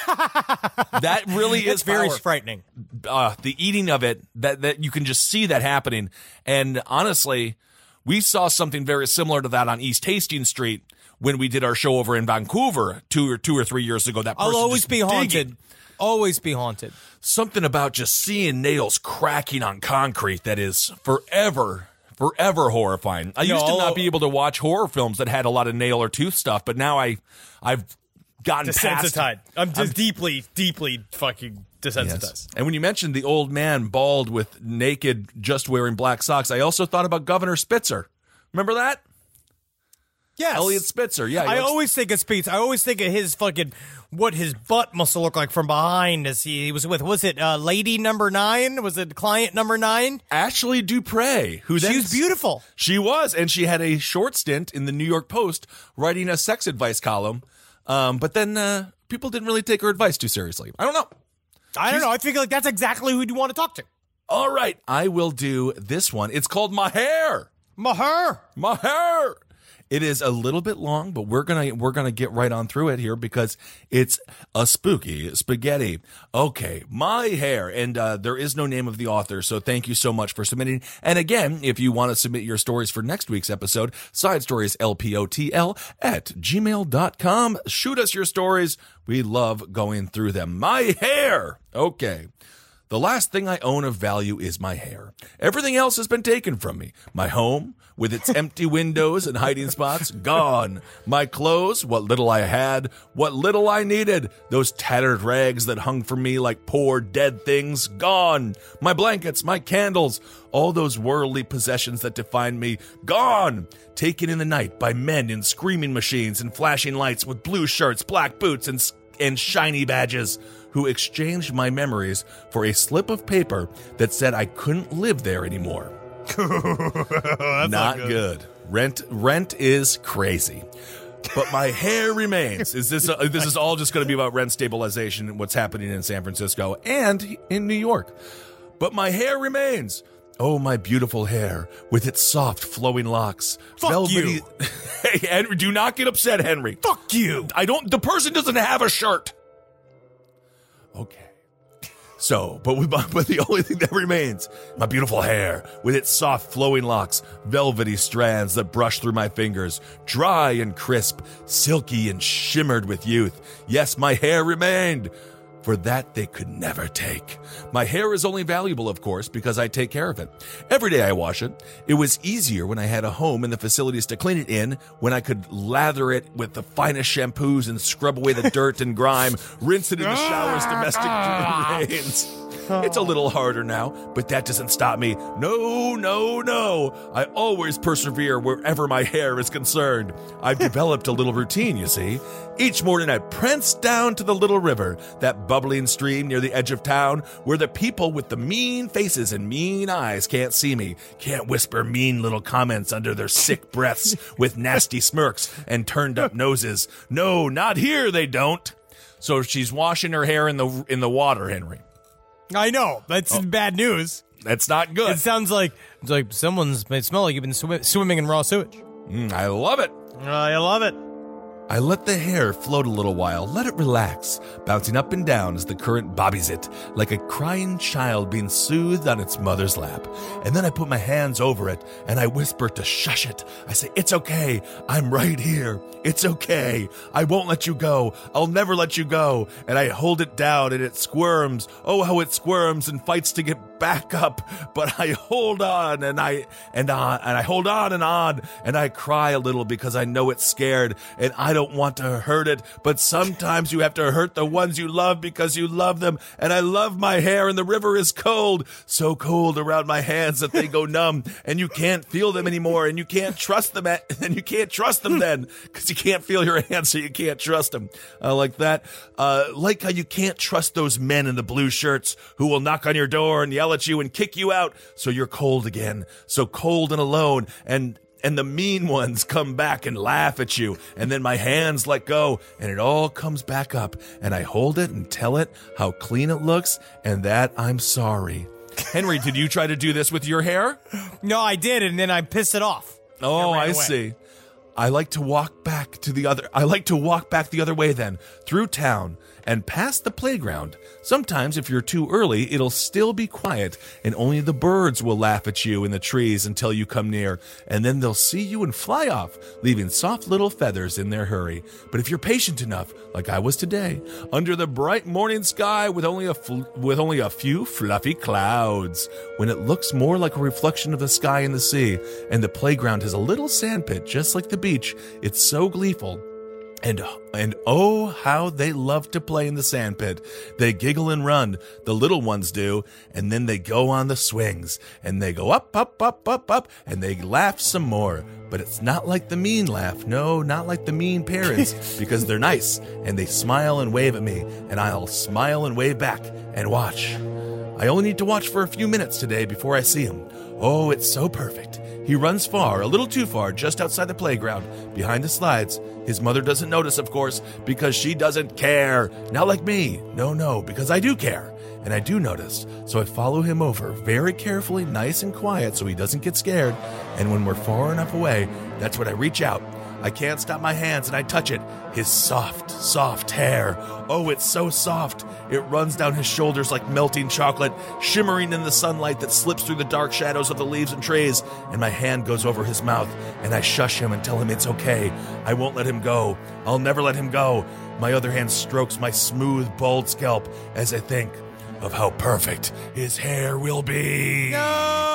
That really is It's very power. frightening. Uh, the eating of it, that, that you can just see that happening. And honestly, we saw something very similar to that on East Hastings Street when we did our show over in Vancouver two or two or three years ago. That person I'll always just be haunted. digging. Always be haunted. Something about just seeing nails cracking on concrete that is forever, forever horrifying. I No, used to I'll- not be able to watch horror films that had a lot of nail or tooth stuff, but now I, I've gotten past. Desensitized. I'm just deeply, deeply fucking desensitized. Yes. And when you mentioned the old man bald with naked, just wearing black socks, I also thought about Governor Spitzer. Remember that? Yes. Elliot Spitzer. Yeah. he I looks- always think of Speeds. I always think of his fucking, what his butt must have looked like from behind as he, he was with, was it uh, lady number nine? Was it client number nine? Ashley Dupre, who then She was beautiful. She was, and she had a short stint in the New York Post writing a sex advice column. Um, but then uh, people didn't really take her advice too seriously. I don't know. I don't know. I feel like that's exactly who you want to talk to. All right, I will do this one. It's called My Hair. Maher. My Hair. It is a little bit long, but we're gonna we're gonna get right on through it here because it's a spooky spaghetti. Okay, My Hair, and uh, there is no name of the author, so thank you so much for submitting. And again, if you want to submit your stories for next week's episode, side stories L P O T L at gmail dot com. Shoot us your stories. We love going through them. My Hair. Okay. The last thing I own of value is my hair. Everything else has been taken from me. My home, with its empty windows and hiding spots, gone. My clothes, what little I had, what little I needed. Those tattered rags that hung from me like poor dead things, gone. My blankets, my candles, all those worldly possessions that defined me, gone. Taken in the night by men in screaming machines and flashing lights with blue shirts, black boots, and and shiny badges, who exchanged my memories for a slip of paper that said I couldn't live there anymore. That's Not good. Rent rent is crazy. But my hair remains. Is this uh, this is all just going to be about rent stabilization and what's happening in San Francisco and in New York. But my hair remains. Oh, my beautiful hair with its soft flowing locks. Fuck velvety- you. Hey, Henry, do not get upset, Henry. Fuck you. I don't the person doesn't have a shirt. Okay. So, but, we, but the only thing that remains, my beautiful hair, with its soft flowing locks, velvety strands that brush through my fingers, dry and crisp, silky and shimmered with youth. Yes, my hair remained. for that they could never take. My hair is only valuable, of course, because I take care of it. Every day I wash it. It was easier when I had a home and the facilities to clean it in, when I could lather it with the finest shampoos and scrub away the dirt and grime, rinse it in the shower's domestic drains. It's a little harder now, but that doesn't stop me. No, no, no. I always persevere wherever my hair is concerned. I've developed a little routine, you see. Each morning I prance down to the little river, that bubbling stream near the edge of town, where the people with the mean faces and mean eyes can't see me, can't whisper mean little comments under their sick breaths with nasty smirks and turned up noses. No, not here, they don't. So she's washing her hair in the in the water, Henry. I know. That's Oh. bad news. That's not good. It sounds like it's like someone's made smell like you've been swi- swimming in raw sewage. Mm, I love it. Uh, I love it. I let the hair float a little while, let it relax, bouncing up and down as the current bobbies it, like a crying child being soothed on its mother's lap. And then I put my hands over it, and I whisper to shush it. I say, it's okay, I'm right here. It's okay. I won't let you go. I'll never let you go. And I hold it down, and it squirms. Oh, how it squirms and fights to get back up. But I hold on, and I, and on, and I hold on and on, and I cry a little because I know it's scared, and I don't want to hurt it, but sometimes you have to hurt the ones you love because you love them, and I love my hair, and the river is cold, so cold around my hands that they go numb, and you can't feel them anymore, and you can't trust them, at, and you can't trust them then, because you can't feel your hands, so you can't trust them. Uh, like that. Uh, like how you can't trust those men in the blue shirts who will knock on your door and yell at you and kick you out, so you're cold again, so cold and alone, and And the mean ones come back and laugh at you. And then my hands let go and it all comes back up. And I hold it and tell it how clean it looks and that I'm sorry. Henry, did you try to do this with your hair? No, I did, and then I pissed it off. Oh, It ran I away. see. I like to walk back to the other. I like to walk back the other way then, through town and past the playground. Sometimes if you're too early, it'll still be quiet and only the birds will laugh at you in the trees until you come near, and then they'll see you and fly off, leaving soft little feathers in their hurry. But if you're patient enough, like I was today, under the bright morning sky with only a fl- with only a few fluffy clouds, when it looks more like a reflection of the sky and the sea, and the playground has a little sand pit just like the beach, it's so gleeful. And, and oh, how they love to play in the sandpit. They giggle and run, the little ones do, and then they go on the swings, and they go up, up, up, up, up, and they laugh some more. But it's not like the mean laugh, no, not like the mean parents, because they're nice, and they smile and wave at me, and I'll smile and wave back, and watch. I only need to watch for a few minutes today before I see him. Oh, it's so perfect. He runs far, a little too far, just outside the playground, behind the slides. His mother doesn't notice, of course, because she doesn't care. Not like me. No, no, because I do care. And I do notice. So I follow him over very carefully, nice and quiet, so he doesn't get scared. And when we're far enough away, that's when I reach out. I can't stop my hands and I touch it. His soft, soft hair. Oh, it's so soft. It runs down his shoulders like melting chocolate, shimmering in the sunlight that slips through the dark shadows of the leaves and trees. And my hand goes over his mouth and I shush him and tell him it's okay. I won't let him go. I'll never let him go. My other hand strokes my smooth, bald scalp as I think of how perfect his hair will be. No!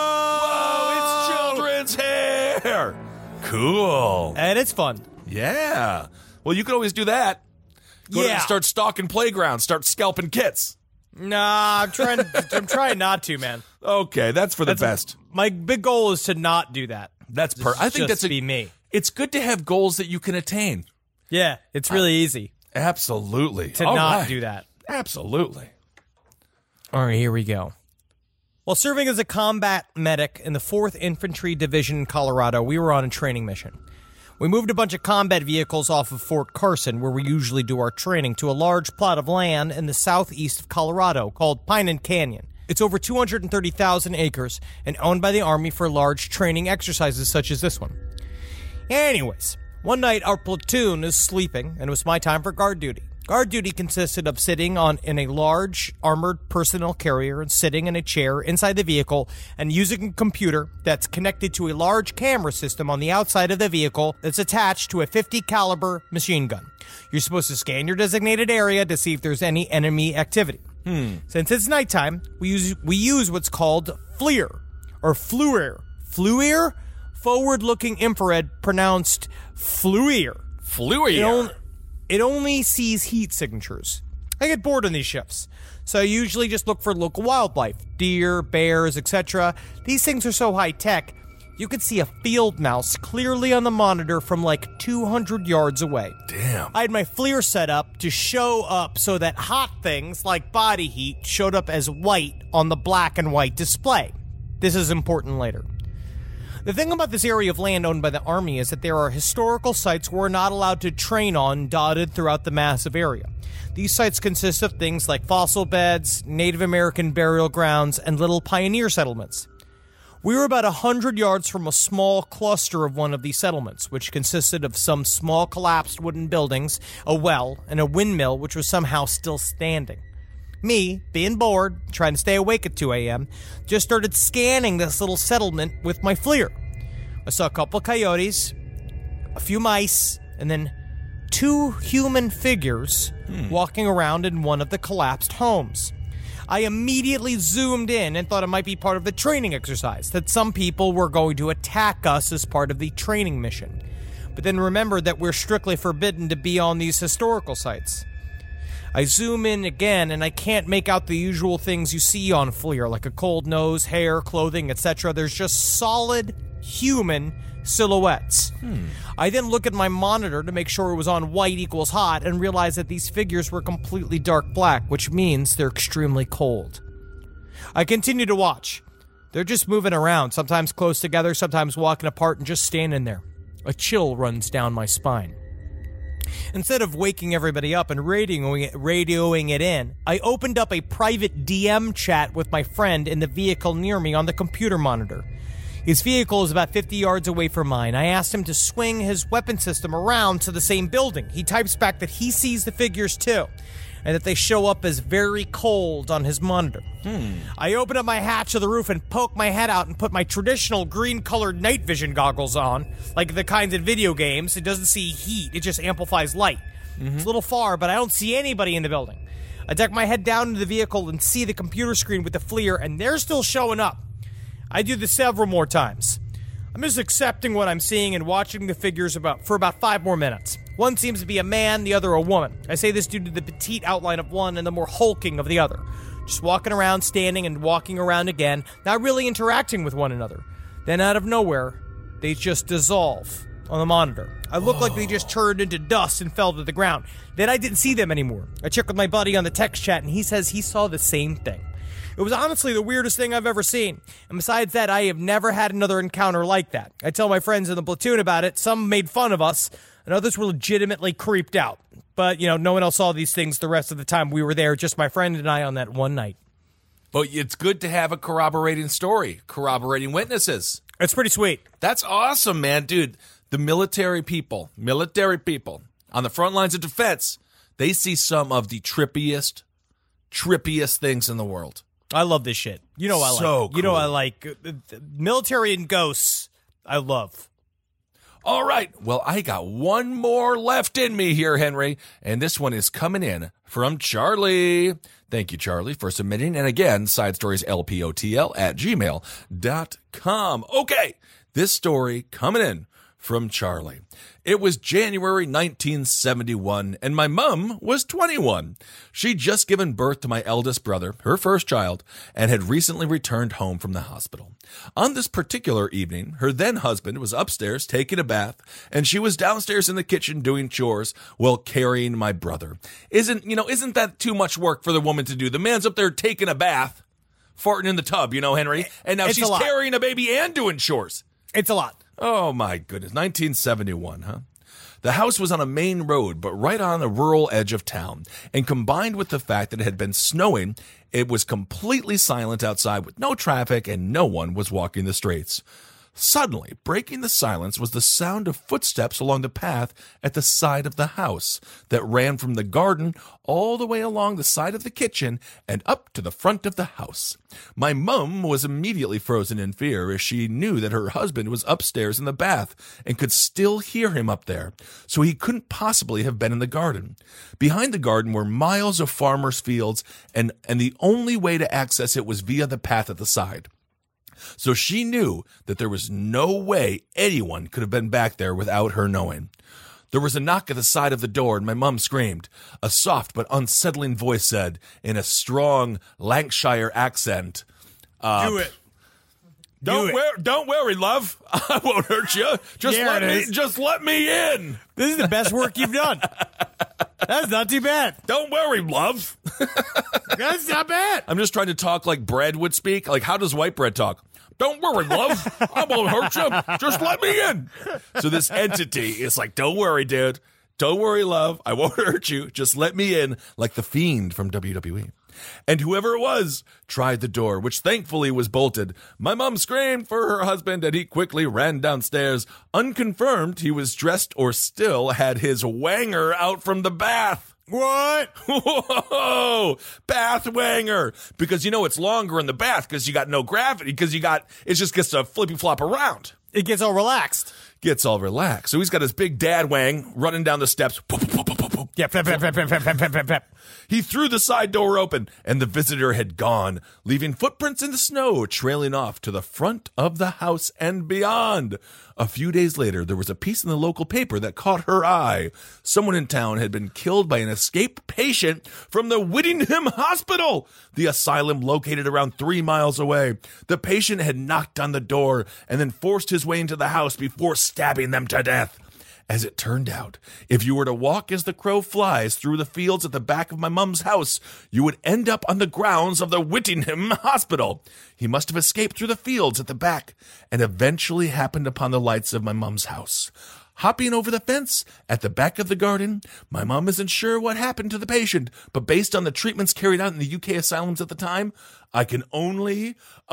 Whoa, it's children's hair! Cool. And it's fun. Yeah. Well, you could always do that. Go Yeah. to, start stalking playgrounds. Start scalping kits. Nah, I'm trying. I'm trying not to, man. Okay, that's for the That's best. My big goal is to not do that. That's per. I think Just that's a, be me. It's good to have goals that you can attain. Yeah, it's really easy Absolutely. to All not right. do that. Absolutely. All right, here we go. While serving as a combat medic in the fourth Infantry Division in Colorado, we were on a training mission. We moved a bunch of combat vehicles off of Fort Carson, where we usually do our training, to a large plot of land in the southeast of Colorado called Piney Canyon. It's over two hundred thirty thousand acres and owned by the Army for large training exercises such as this one. Anyways, one night our platoon is sleeping, and it was my time for guard duty. Guard duty consisted of sitting on in a large armored personnel carrier and sitting in a chair inside the vehicle and using a computer that's connected to a large camera system on the outside of the vehicle that's attached to a fifty caliber machine gun. You're supposed to scan your designated area to see if there's any enemy activity. Hmm. Since it's nighttime, we use we use what's called FLIR or FLUIR. FLUIR? Forward-looking infrared, pronounced FLUIR. FLUIR. It only, it only sees heat signatures. I get bored on these shifts, so I usually just look for local wildlife, deer, bears, et cetera. These things are so high-tech, you could see a field mouse clearly on the monitor from like two hundred yards away. Damn. I had my FLIR set up to show up so that hot things like body heat showed up as white on the black and white display. This is important later. The thing about this area of land owned by the Army is that there are historical sites we're not allowed to train on dotted throughout the massive area. These sites consist of things like fossil beds, Native American burial grounds, and little pioneer settlements. We were about one hundred yards from a small cluster of one of these settlements, which consisted of some small collapsed wooden buildings, a well, and a windmill which was somehow still standing. Me, being bored, trying to stay awake at two a.m., just started scanning this little settlement with my FLIR. I saw a couple coyotes, a few mice, and then two human figures hmm. walking around in one of the collapsed homes. I immediately zoomed in and thought it might be part of the training exercise, that some people were going to attack us as part of the training mission. But then remembered that we're strictly forbidden to be on these historical sites. I zoom in again, and I can't make out the usual things you see on FLIR, like a cold nose, hair, clothing, et cetera. There's just solid human silhouettes. Hmm. I then look at my monitor to make sure it was on white equals hot and realize that these figures were completely dark black, which means they're extremely cold. I continue to watch. They're just moving around, sometimes close together, sometimes walking apart and just standing there. A chill runs down my spine. Instead of waking everybody up and radioing it, radioing it in, I opened up a private D M chat with my friend in the vehicle near me on the computer monitor. His vehicle is about fifty yards away from mine. I asked him to swing his weapon system around to the same building. He types back that he sees the figures too, and that they show up as very cold on his monitor. Hmm. I open up my hatch of the roof and poke my head out and put my traditional green-colored night vision goggles on, like the kinds in video games. It doesn't see heat, it just amplifies light. Mm-hmm. It's a little far, but I don't see anybody in the building. I duck my head down into the vehicle and see the computer screen with the FLIR, and they're still showing up. I do this several more times. I'm just accepting what I'm seeing and watching the figures about for about five more minutes. One seems to be a man, the other a woman. I say this due to the petite outline of one and the more hulking of the other. Just walking around, standing, and walking around again, not really interacting with one another. Then out of nowhere, they just dissolve on the monitor. I look like they just turned into dust and fell to the ground. Then I didn't see them anymore. I checked with my buddy on the text chat, and he says he saw the same thing. It was honestly the weirdest thing I've ever seen. And besides that, I have never had another encounter like that. I tell my friends in the platoon about it. Some made fun of us, and others were legitimately creeped out. But, you know, no one else saw these things the rest of the time we were there, just my friend and I on that one night. But it's good to have a corroborating story, corroborating witnesses. It's pretty sweet. That's awesome, man. Dude, the military people, military people on the front lines of defense, they see some of the trippiest, trippiest things in the world. I love this shit. You know I like. So You know cool. I like. Uh, military and ghosts, I love. All right. Well, I got one more left in me here, Henry. And this one is coming in from Charlie. Thank you, Charlie, for submitting. And again, side stories L P O T L at gmail dot com. Okay. This story coming in from Charlie. It was January nineteen seventy-one, and my mom was twenty-one. She'd just given birth to my eldest brother, her first child, and had recently returned home from the hospital. On this particular evening, her then husband was upstairs taking a bath, and she was downstairs in the kitchen doing chores while carrying my brother. Isn't, you know, isn't that too much work for the woman to do? The man's up there taking a bath, farting in the tub, you know, Henry, and now It's she's a lot. carrying a baby and doing chores. It's a lot. Oh, my goodness. nineteen seventy-one, huh? The house was on a main road, but right on the rural edge of town. And combined with the fact that it had been snowing, it was completely silent outside with no traffic and no one was walking the streets. Suddenly, breaking the silence was the sound of footsteps along the path at the side of the house that ran from the garden all the way along the side of the kitchen and up to the front of the house. My mum was immediately frozen in fear as she knew that her husband was upstairs in the bath and could still hear him up there, so he couldn't possibly have been in the garden. Behind the garden were miles of farmers' fields, and, and the only way to access it was via the path at the side. So she knew that there was no way anyone could have been back there without her knowing. There was a knock at the side of the door, and my mum screamed. A soft but unsettling voice said, in a strong Lancashire accent, uh, Do it. Don't Do it. wor- don't worry, love. I won't hurt you. Just There let it me is. just let me in. This is the best work you've done. That's not too bad. Don't worry, love. That's not bad. I'm just trying to talk like bread would speak. Like, how does white bread talk? Don't worry, love. I won't hurt you. Just let me in. So this entity is like, don't worry, dude. Don't worry, love. I won't hurt you. Just let me in, like the Fiend from W W E. And whoever it was tried the door, which thankfully was bolted. My mom screamed for her husband, and he quickly ran downstairs. Unconfirmed, he was dressed or still had his wanger out from the bath. What? Whoa, bath wanger. Because you know it's longer in the bath because you got no gravity, because you got, it just gets to flippy flop around. It gets all relaxed. Gets all relaxed. So he's got his big dad wang running down the steps. Yeah, flap, flap, flap, flap, flap, flap, flap, flap. He threw the side door open, and the visitor had gone, leaving footprints in the snow trailing off to the front of the house and beyond. A few days later, there was a piece in the local paper that caught her eye. Someone in town had been killed by an escaped patient from the Whittingham Hospital, the asylum located around three miles away. The patient had knocked on the door and then forced his way into the house before stabbing them to death. As it turned out, if you were to walk as the crow flies through the fields at the back of my mum's house, you would end up on the grounds of the Whittingham Hospital. He must have escaped through the fields at the back and eventually happened upon the lights of my mum's house. Hopping over the fence at the back of the garden, my mom isn't sure what happened to the patient, but based on the treatments carried out in the U K asylums at the time, I can only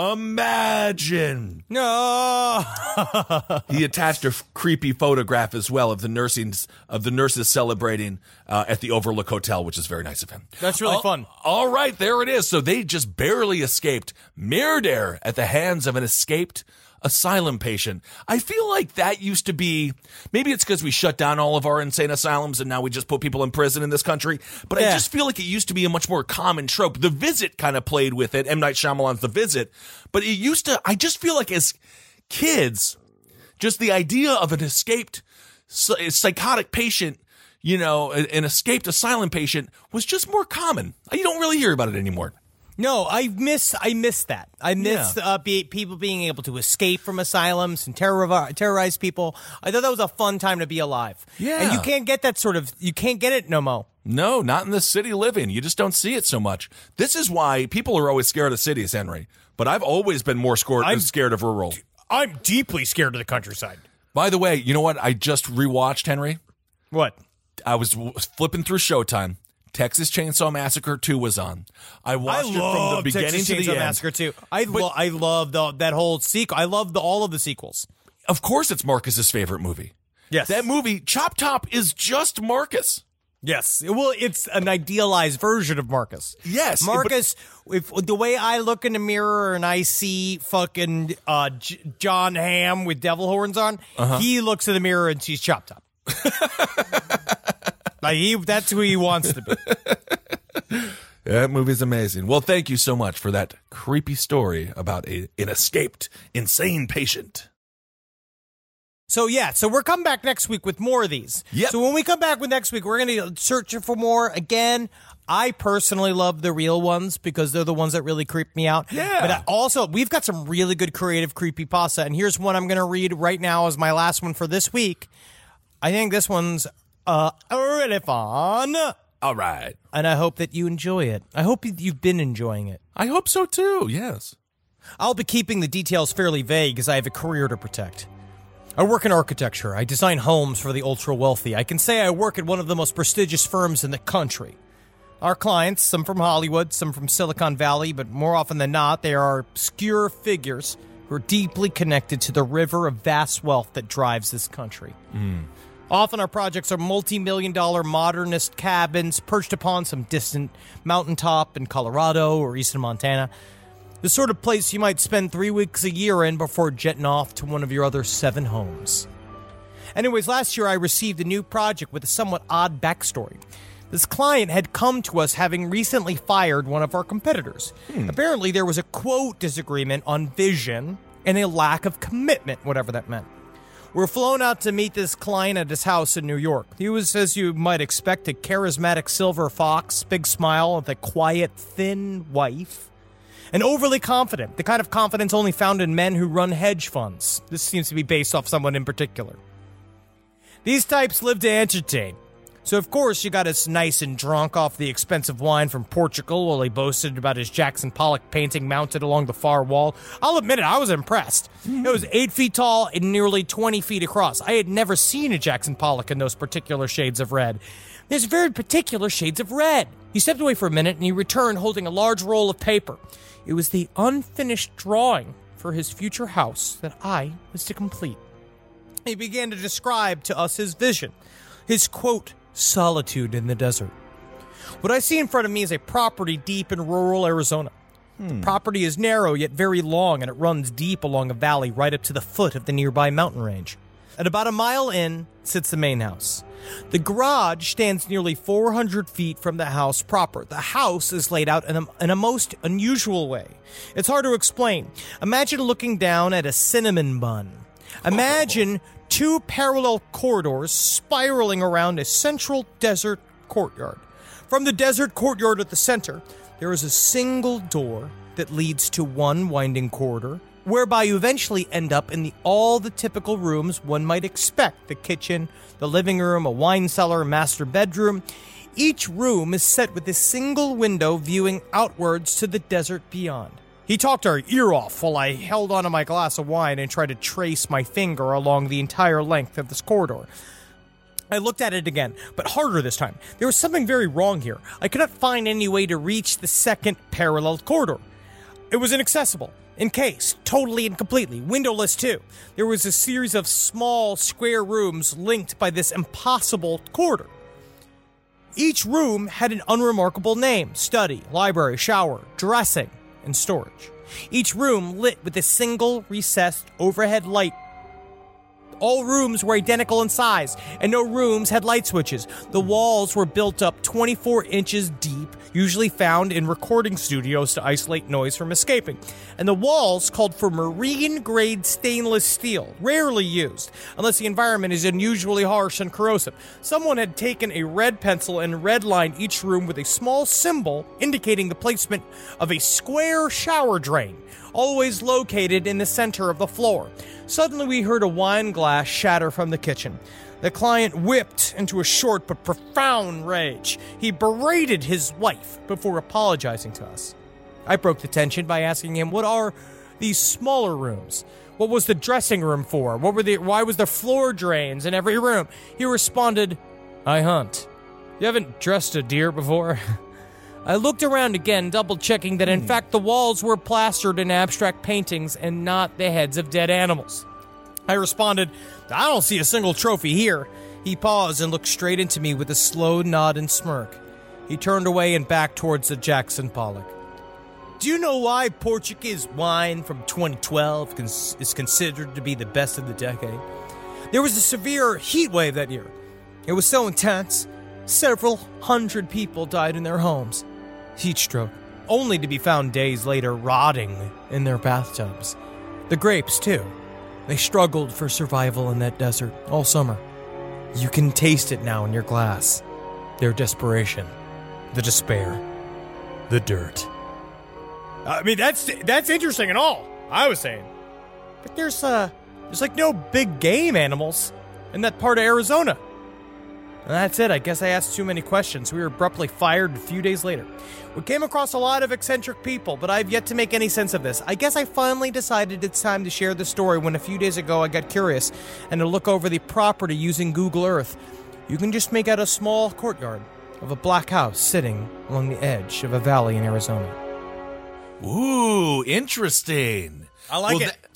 imagine. No. He attached a f- creepy photograph as well of the nursing of the nurses celebrating uh, at the Overlook Hotel, which is very nice of him. That's really All- fun. All right, there it is. So they just barely escaped murder at the hands of an escaped asylum patient. I feel like that used to be, maybe it's because we shut down all of our insane asylums and now we just put people in prison in this country, but I Yeah. just feel like it used to be a much more common trope. The Visit kind of played with it, M. Night Shyamalan's The Visit, but it used to, I just feel like as kids, just the idea of an escaped psy- psychotic patient, you know, an escaped asylum patient was just more common. You don't really hear about it anymore. No, I miss I miss that. I miss Yeah. uh, be, people being able to escape from asylums and terror, terrorize people. I thought that was a fun time to be alive. Yeah. And you can't get that sort of, you can't get it no mo. No, not in the city living. You just don't see it so much. This is why people are always scared of cities, Henry. But I've always been more scared, I'm- scared of rural. I'm deeply scared of the countryside. By the way, you know what? I just rewatched, Henry. What? I was w- flipping through Showtime. Texas Chainsaw Massacre two was on. I watched I it from the love beginning Texas to the Chainsaw end. Massacre too. I But- lo- I love the, that whole sequel. I love the, all of the sequels. Of course, it's Marcus's favorite movie. Yes. That movie, Chop Top, is just Marcus. Yes. Well, it's an idealized version of Marcus. Yes, Marcus, if the way I look in the mirror and I see fucking uh, J- John Hamm with devil horns on, Uh-huh. he looks in the mirror and sees Chop Top. Like he, that's who he wants to be. That movie's amazing. Well, thank you so much for that creepy story about a, an escaped insane patient. So yeah, so we're coming back next week with more of these. Yep. So when we come back with next week, we're going to search for more. Again, I personally love the real ones because they're the ones that really creep me out. Yeah. But I also, we've got some really good creative creepypasta, and here's one I'm going to read right now as my last one for this week. I think this one's uh really fun, All right. and I hope that you enjoy it. I hope you've been enjoying it. I hope so too. Yes. I'll be keeping the details fairly vague as I have a career to protect. I work in architecture. I design homes for the ultra-wealthy. I can say I work at one of the most prestigious firms in the country. Our clients, some from Hollywood, some from Silicon Valley, but more often than not, they are obscure figures who are deeply connected to the river of vast wealth that drives this country. Mm. Often our projects are multi-million dollar modernist cabins perched upon some distant mountaintop in Colorado or eastern Montana. The sort of place you might spend three weeks a year in before jetting off to one of your other seven homes. Anyways, last year I received a new project with a somewhat odd backstory. This client had come to us having recently fired one of our competitors. Hmm. Apparently there was a quote disagreement on vision and a lack of commitment, whatever that meant. We're flown out to meet this client at his house in New York. He was, as you might expect, a charismatic silver fox, big smile, with a quiet, thin wife. And overly confident, the kind of confidence only found in men who run hedge funds. This seems to be based off someone in particular. These types live to entertain. So of course you got us nice and drunk off the expensive wine from Portugal while he boasted about his Jackson Pollock painting mounted along the far wall. I'll admit it, I was impressed. Mm-hmm. It was eight feet tall and nearly twenty feet across. I had never seen a Jackson Pollock in those particular shades of red. There's very particular shades of red. He stepped away for a minute and he returned holding a large roll of paper. It was the unfinished drawing for his future house that I was to complete. He began to describe to us his vision, his, quote, solitude in the desert. What I see in front of me is a property deep in rural Arizona. Hmm. The property is narrow yet very long, and it runs deep along a valley right up to the foot of the nearby mountain range. At about a mile in sits the main house. The garage stands nearly four hundred feet from the house proper. The house is laid out in a, in a most unusual way. It's hard to explain. Imagine looking down at a cinnamon bun. Imagine oh. two parallel corridors spiraling around a central desert courtyard. From the desert courtyard at the center, there is a single door that leads to one winding corridor, whereby you eventually end up in the all the typical rooms one might expect: the kitchen, the living room, a wine cellar, a master bedroom. Each room is set with a single window viewing outwards to the desert beyond. He talked our ear off while I held onto my glass of wine and tried to trace my finger along the entire length of this corridor. I looked at it again, but harder this time. There was something very wrong here. I could not find any way to reach the second parallel corridor. It was inaccessible, encased, totally and completely, windowless too. There was a series of small square rooms linked by this impossible corridor. Each room had an unremarkable name: study, library, shower, dressing, and storage. Each room lit with a single recessed overhead light. All rooms were identical in size, and no rooms had light switches. The walls were built up twenty-four inches deep, usually found in recording studios to isolate noise from escaping. And the walls called for marine-grade stainless steel, rarely used, unless the environment is unusually harsh and corrosive. Someone had taken a red pencil and redlined each room with a small symbol indicating the placement of a square shower drain, always located in the center of the floor. Suddenly we heard a wine glass shatter from the kitchen. The client whipped into a short but profound rage. He berated his wife before apologizing to us. I broke the tension by asking him, what are these smaller rooms? What was the dressing room for? What were the, why was there floor drains in every room? He responded, I hunt. You haven't dressed a deer before? I looked around again, double-checking that, in hmm. fact, the walls were plastered in abstract paintings and not the heads of dead animals. I responded, I don't see a single trophy here. He paused and looked straight into me with a slow nod and smirk. He turned away and back towards the Jackson Pollock. Do you know why Portuguese wine from twenty twelve cons- is considered to be the best of the decade? There was a severe heat wave that year. It was so intense, several hundred people died in their homes. Heat stroke, only to be found days later rotting in their bathtubs. The grapes, too. They struggled for survival in that desert all summer. You can taste it now in your glass. Their desperation, the despair, the dirt. I mean, that's that's interesting and all, I was saying. But there's, uh, there's like no big game animals in that part of Arizona. And that's it. I guess I asked too many questions. We were abruptly fired a few days later. We came across a lot of eccentric people, but I've yet to make any sense of this. I guess I finally decided it's time to share the story when a few days ago I got curious and to look over the property using Google Earth. You can just make out a small courtyard of a black house sitting along the edge of a valley in Arizona. Ooh, interesting. I like well, it.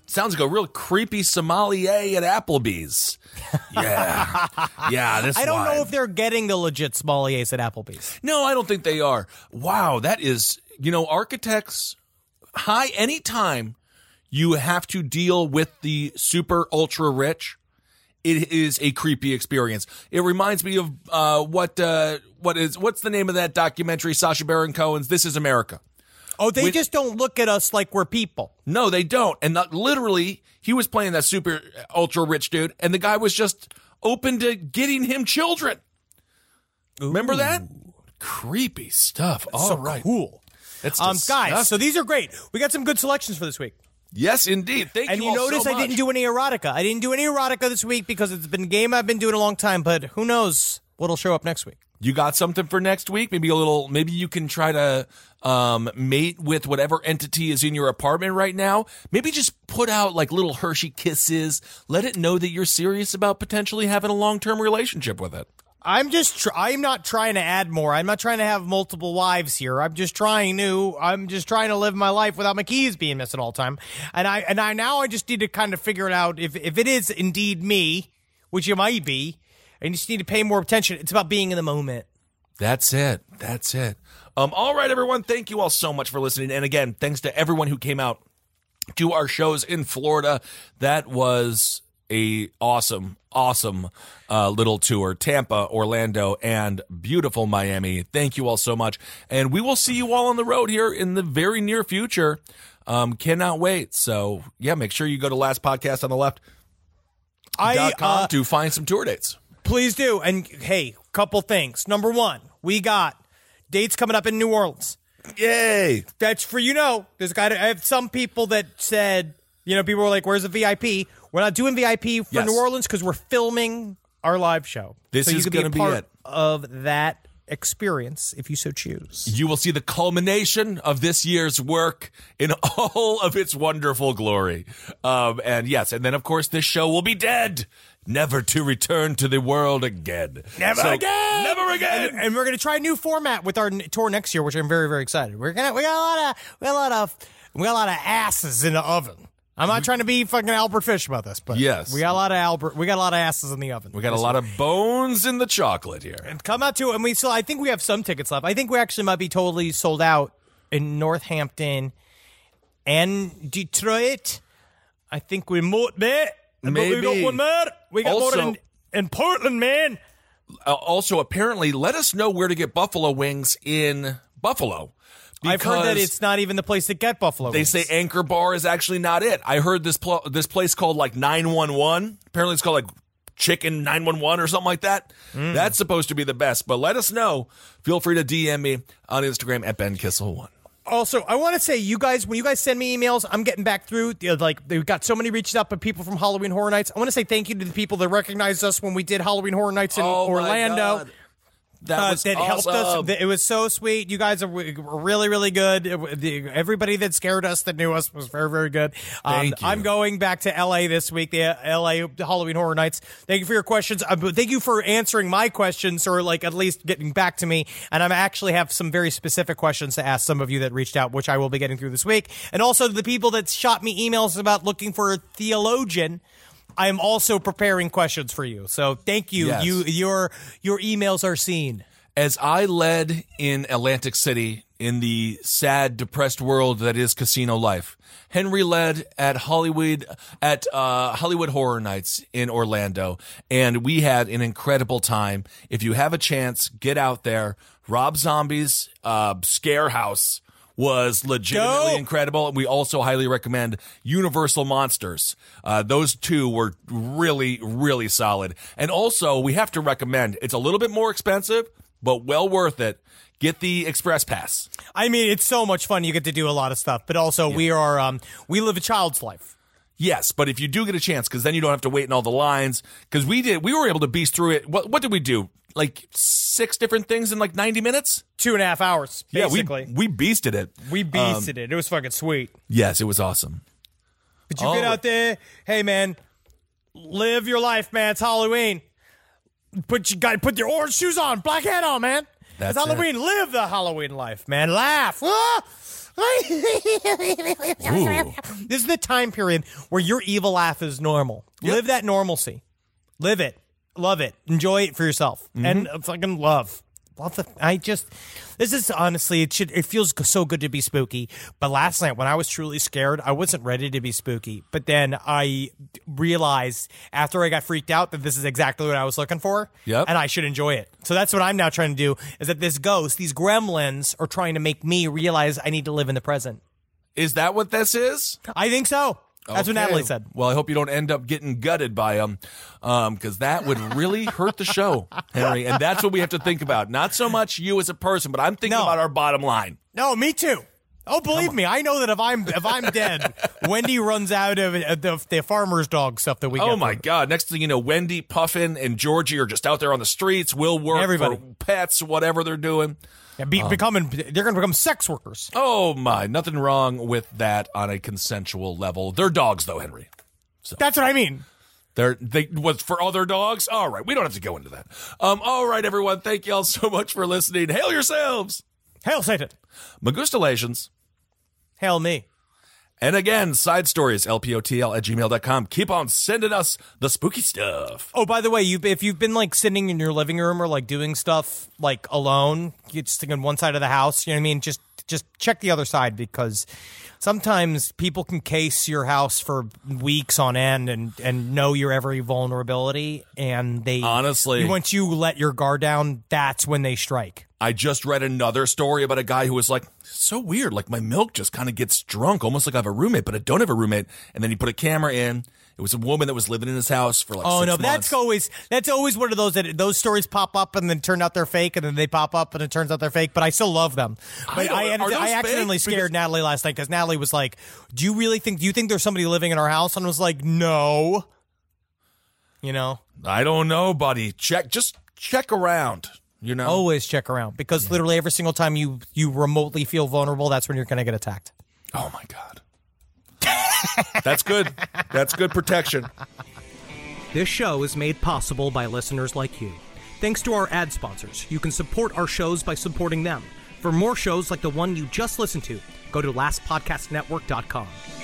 Sounds like a real creepy sommelier at Applebee's. Yeah. Yeah, this I don't wine. know if they're getting the legit sommeliers at Applebee's. No, I don't think they are. Wow, that is, you know, architects, high, anytime you have to deal with the super ultra rich, it is a creepy experience. It reminds me of uh, what uh, what is what's the name of that documentary, Sacha Baron Cohen's This Is America. Oh, they When- just don't look at us like we're people. No, they don't. And not, literally, he was playing that super ultra rich dude, and the guy was just open to getting him children. Remember that? Creepy stuff. All so right. cool. That's Um, guys, disgusting. so these are great. We got some good selections for this week. Yes, indeed. Thank And you you all notice so I didn't much. do any erotica. I didn't do any erotica this week because it's been a game I've been doing a long time, but who knows what'll show up next week. You got something for next week? Maybe a little, maybe you can try to um, mate with whatever entity is in your apartment right now. Maybe just put out like little Hershey kisses. Let it know that you're serious about potentially having a long-term relationship with it. I'm just, tr- I'm not trying to add more. I'm not trying to have multiple wives here. I'm just trying to, I'm just trying to live my life without my keys being missing all the time. And I, and I, now I just need to kind of figure it out. If, if it is indeed me, which it might be, I just need to pay more attention. It's about being in the moment. That's it. That's it. Um, all right, everyone. Thank you all so much for listening. And again, thanks to everyone who came out to our shows in Florida. That was a awesome, awesome uh, little tour. Tampa, Orlando, and beautiful Miami. Thank you all so much. And we will see you all on the road here in the very near future. Um, cannot wait. So, yeah, make sure you go to last podcast on the left dot com I, uh, to find some tour dates. Please do. And hey, couple things. Number one, we got dates coming up in New Orleans. Yay. That's for, you know, there's got I have some people that said, you know, people were like, where's the V I P? We're not doing V I P for Yes. New Orleans because we're filming our live show. This so you is could gonna be, be a part it. of that experience if you so choose. You will see the culmination of this year's work in all of its wonderful glory. Um, and yes, and then of course this show will be dead, never to return to the world again. Never So, again. Never again. And, and we're gonna try a new format with our n- tour next year, which I'm very, very excited. We're gonna we got a lot of we got a lot of we got a lot of asses in the oven. I'm not trying to be fucking Albert Fish about this, but Yes. we got a lot of Albert. We got a lot of asses in the oven. we got a lot of bones in the chocolate here. And come out to, and we still, I think we have some tickets left. I think we actually might be totally sold out in Northampton and Detroit. I think we might be. But we got Maybe. one more. We got Also- more in, in Portland, man. Uh, also, apparently, let us know where to get buffalo wings in Buffalo. I've heard that because it's not even the place to get buffalo They wings. say Anchor Bar is actually not it. I heard this pl- this place called like nine one one. Apparently it's called like Chicken nine one one or something like that. Mm. That's supposed to be the best. But let us know. Feel free to D M me on Instagram at Ben Kissel one. Also, I want to say, you guys, when you guys send me emails, I'm getting back through. You know, like, they've got so many reached out by people from Halloween Horror Nights. I want to say thank you to the people that recognized us when we did Halloween Horror Nights in Oh, my Orlando. God. That Uh, was that awesome. helped us. It was so sweet. You guys are were really, really good. It- the- everybody that scared us, that knew us, was very, very good. Um, Thank you. I'm going back to L A this week, the L A Halloween Horror Nights. Thank you for your questions. Uh, but thank you for answering my questions, or like at least getting back to me. And I actually have some very specific questions to ask some of you that reached out, which I will be getting through this week. And also the people that shot me emails about looking for a theologian. I am also preparing questions for you. So thank you. Yes. You your your emails are seen. As I led in Atlantic City in the sad, depressed world that is casino life, Henry led at Hollywood at uh, Hollywood Horror Nights in Orlando, and we had an incredible time. If you have a chance, get out there. Rob Zombie's uh, Scare House was legitimately Dope. incredible. We also highly recommend Universal Monsters. Uh, those two were really, really solid. And also, we have to recommend, it's a little bit more expensive, but well worth it. Get the Express Pass. I mean, it's so much fun. You get to do a lot of stuff, but also we are um we live a child's life. Yes, but if you do get a chance, because then you don't have to wait in all the lines. Because we did, we were able to beast through it. What what did we do? Like six different things in like ninety minutes? Two and a half hours, basically. Yeah, we we beasted it. we, we beasted it. It was fucking sweet. Yes, it was awesome. But you Oh. get out there, hey man, live your life, man. It's Halloween. Put you got to put your orange shoes on, black hat on, man. That's it's Halloween. Live the Halloween life, man. Laugh. Ah! This is the time period where your evil laugh is normal. Yep. Live that normalcy. Live it. Love it. Enjoy it for yourself. Mm-hmm. And uh, fucking love. Love the, I just, this is honestly, it should, it feels so good to be spooky. But last night when I was truly scared, I wasn't ready to be spooky. But then I realized after I got freaked out that this is exactly what I was looking for. Yep. And I should enjoy it. So that's what I'm now trying to do, is that this ghost, these gremlins are trying to make me realize I need to live in the present. Is that what this is? I think so. That's Okay. what Natalie said. Well, I hope you don't end up getting gutted by them, um, because that would really hurt the show, Henry. And that's what we have to think about. Not so much you as a person, but I'm thinking No. about our bottom line. No, me too. Oh, believe me, I know that if I'm if I'm dead, Wendy runs out of uh, the, the farmer's dog stuff that we get. Oh my from. God! Next thing you know, Wendy, Puffin, and Georgie are just out there on the streets. Will work Everybody. for pets, whatever they're doing. Yeah, be, becoming they're going to become sex workers. Oh my! Nothing wrong with that on a consensual level. They're dogs, though, Henry. That's what I mean. They're they was for other dogs. All right, we don't have to go into that. Um, all right, everyone. Thank you all so much for listening. Hail yourselves. Hail Satan. Magustalations. Hail me. And again, side stories, L P O T L at gmail dot com. Keep on sending us the spooky stuff. Oh, by the way, you if you've been like sitting in your living room or like doing stuff like alone, you're just on one side of the house. You know what I mean? Just just check the other side, because sometimes people can case your house for weeks on end and and know your every vulnerability, and they Honestly. once you let your guard down, that's when they strike. I just read another story about a guy who was like, so weird. Like my milk just kind of gets drunk, almost like I have a roommate, but I don't have a roommate. And then he put a camera in. It was a woman that was living in his house for like Oh six no, months. that's always that's always one of those that those stories pop up and then turn out they're fake, and then they pop up and it turns out they're fake. But I still love them. But I don't- I, ended, are those I accidentally fake? scared Because- Natalie last night because Natalie was like, "Do you really think? Do you think there's somebody living in our house?" And I was like, "No." You know, I don't know, buddy. Check, just check around. You know, always check around, because literally every single time you you remotely feel vulnerable, that's when you're going to get attacked. oh my God. That's good. That's good protection. This show is made possible by listeners like you. Thanks to our ad sponsors, you can support our shows by supporting them. For more shows like the one you just listened to, go to last podcast network dot com.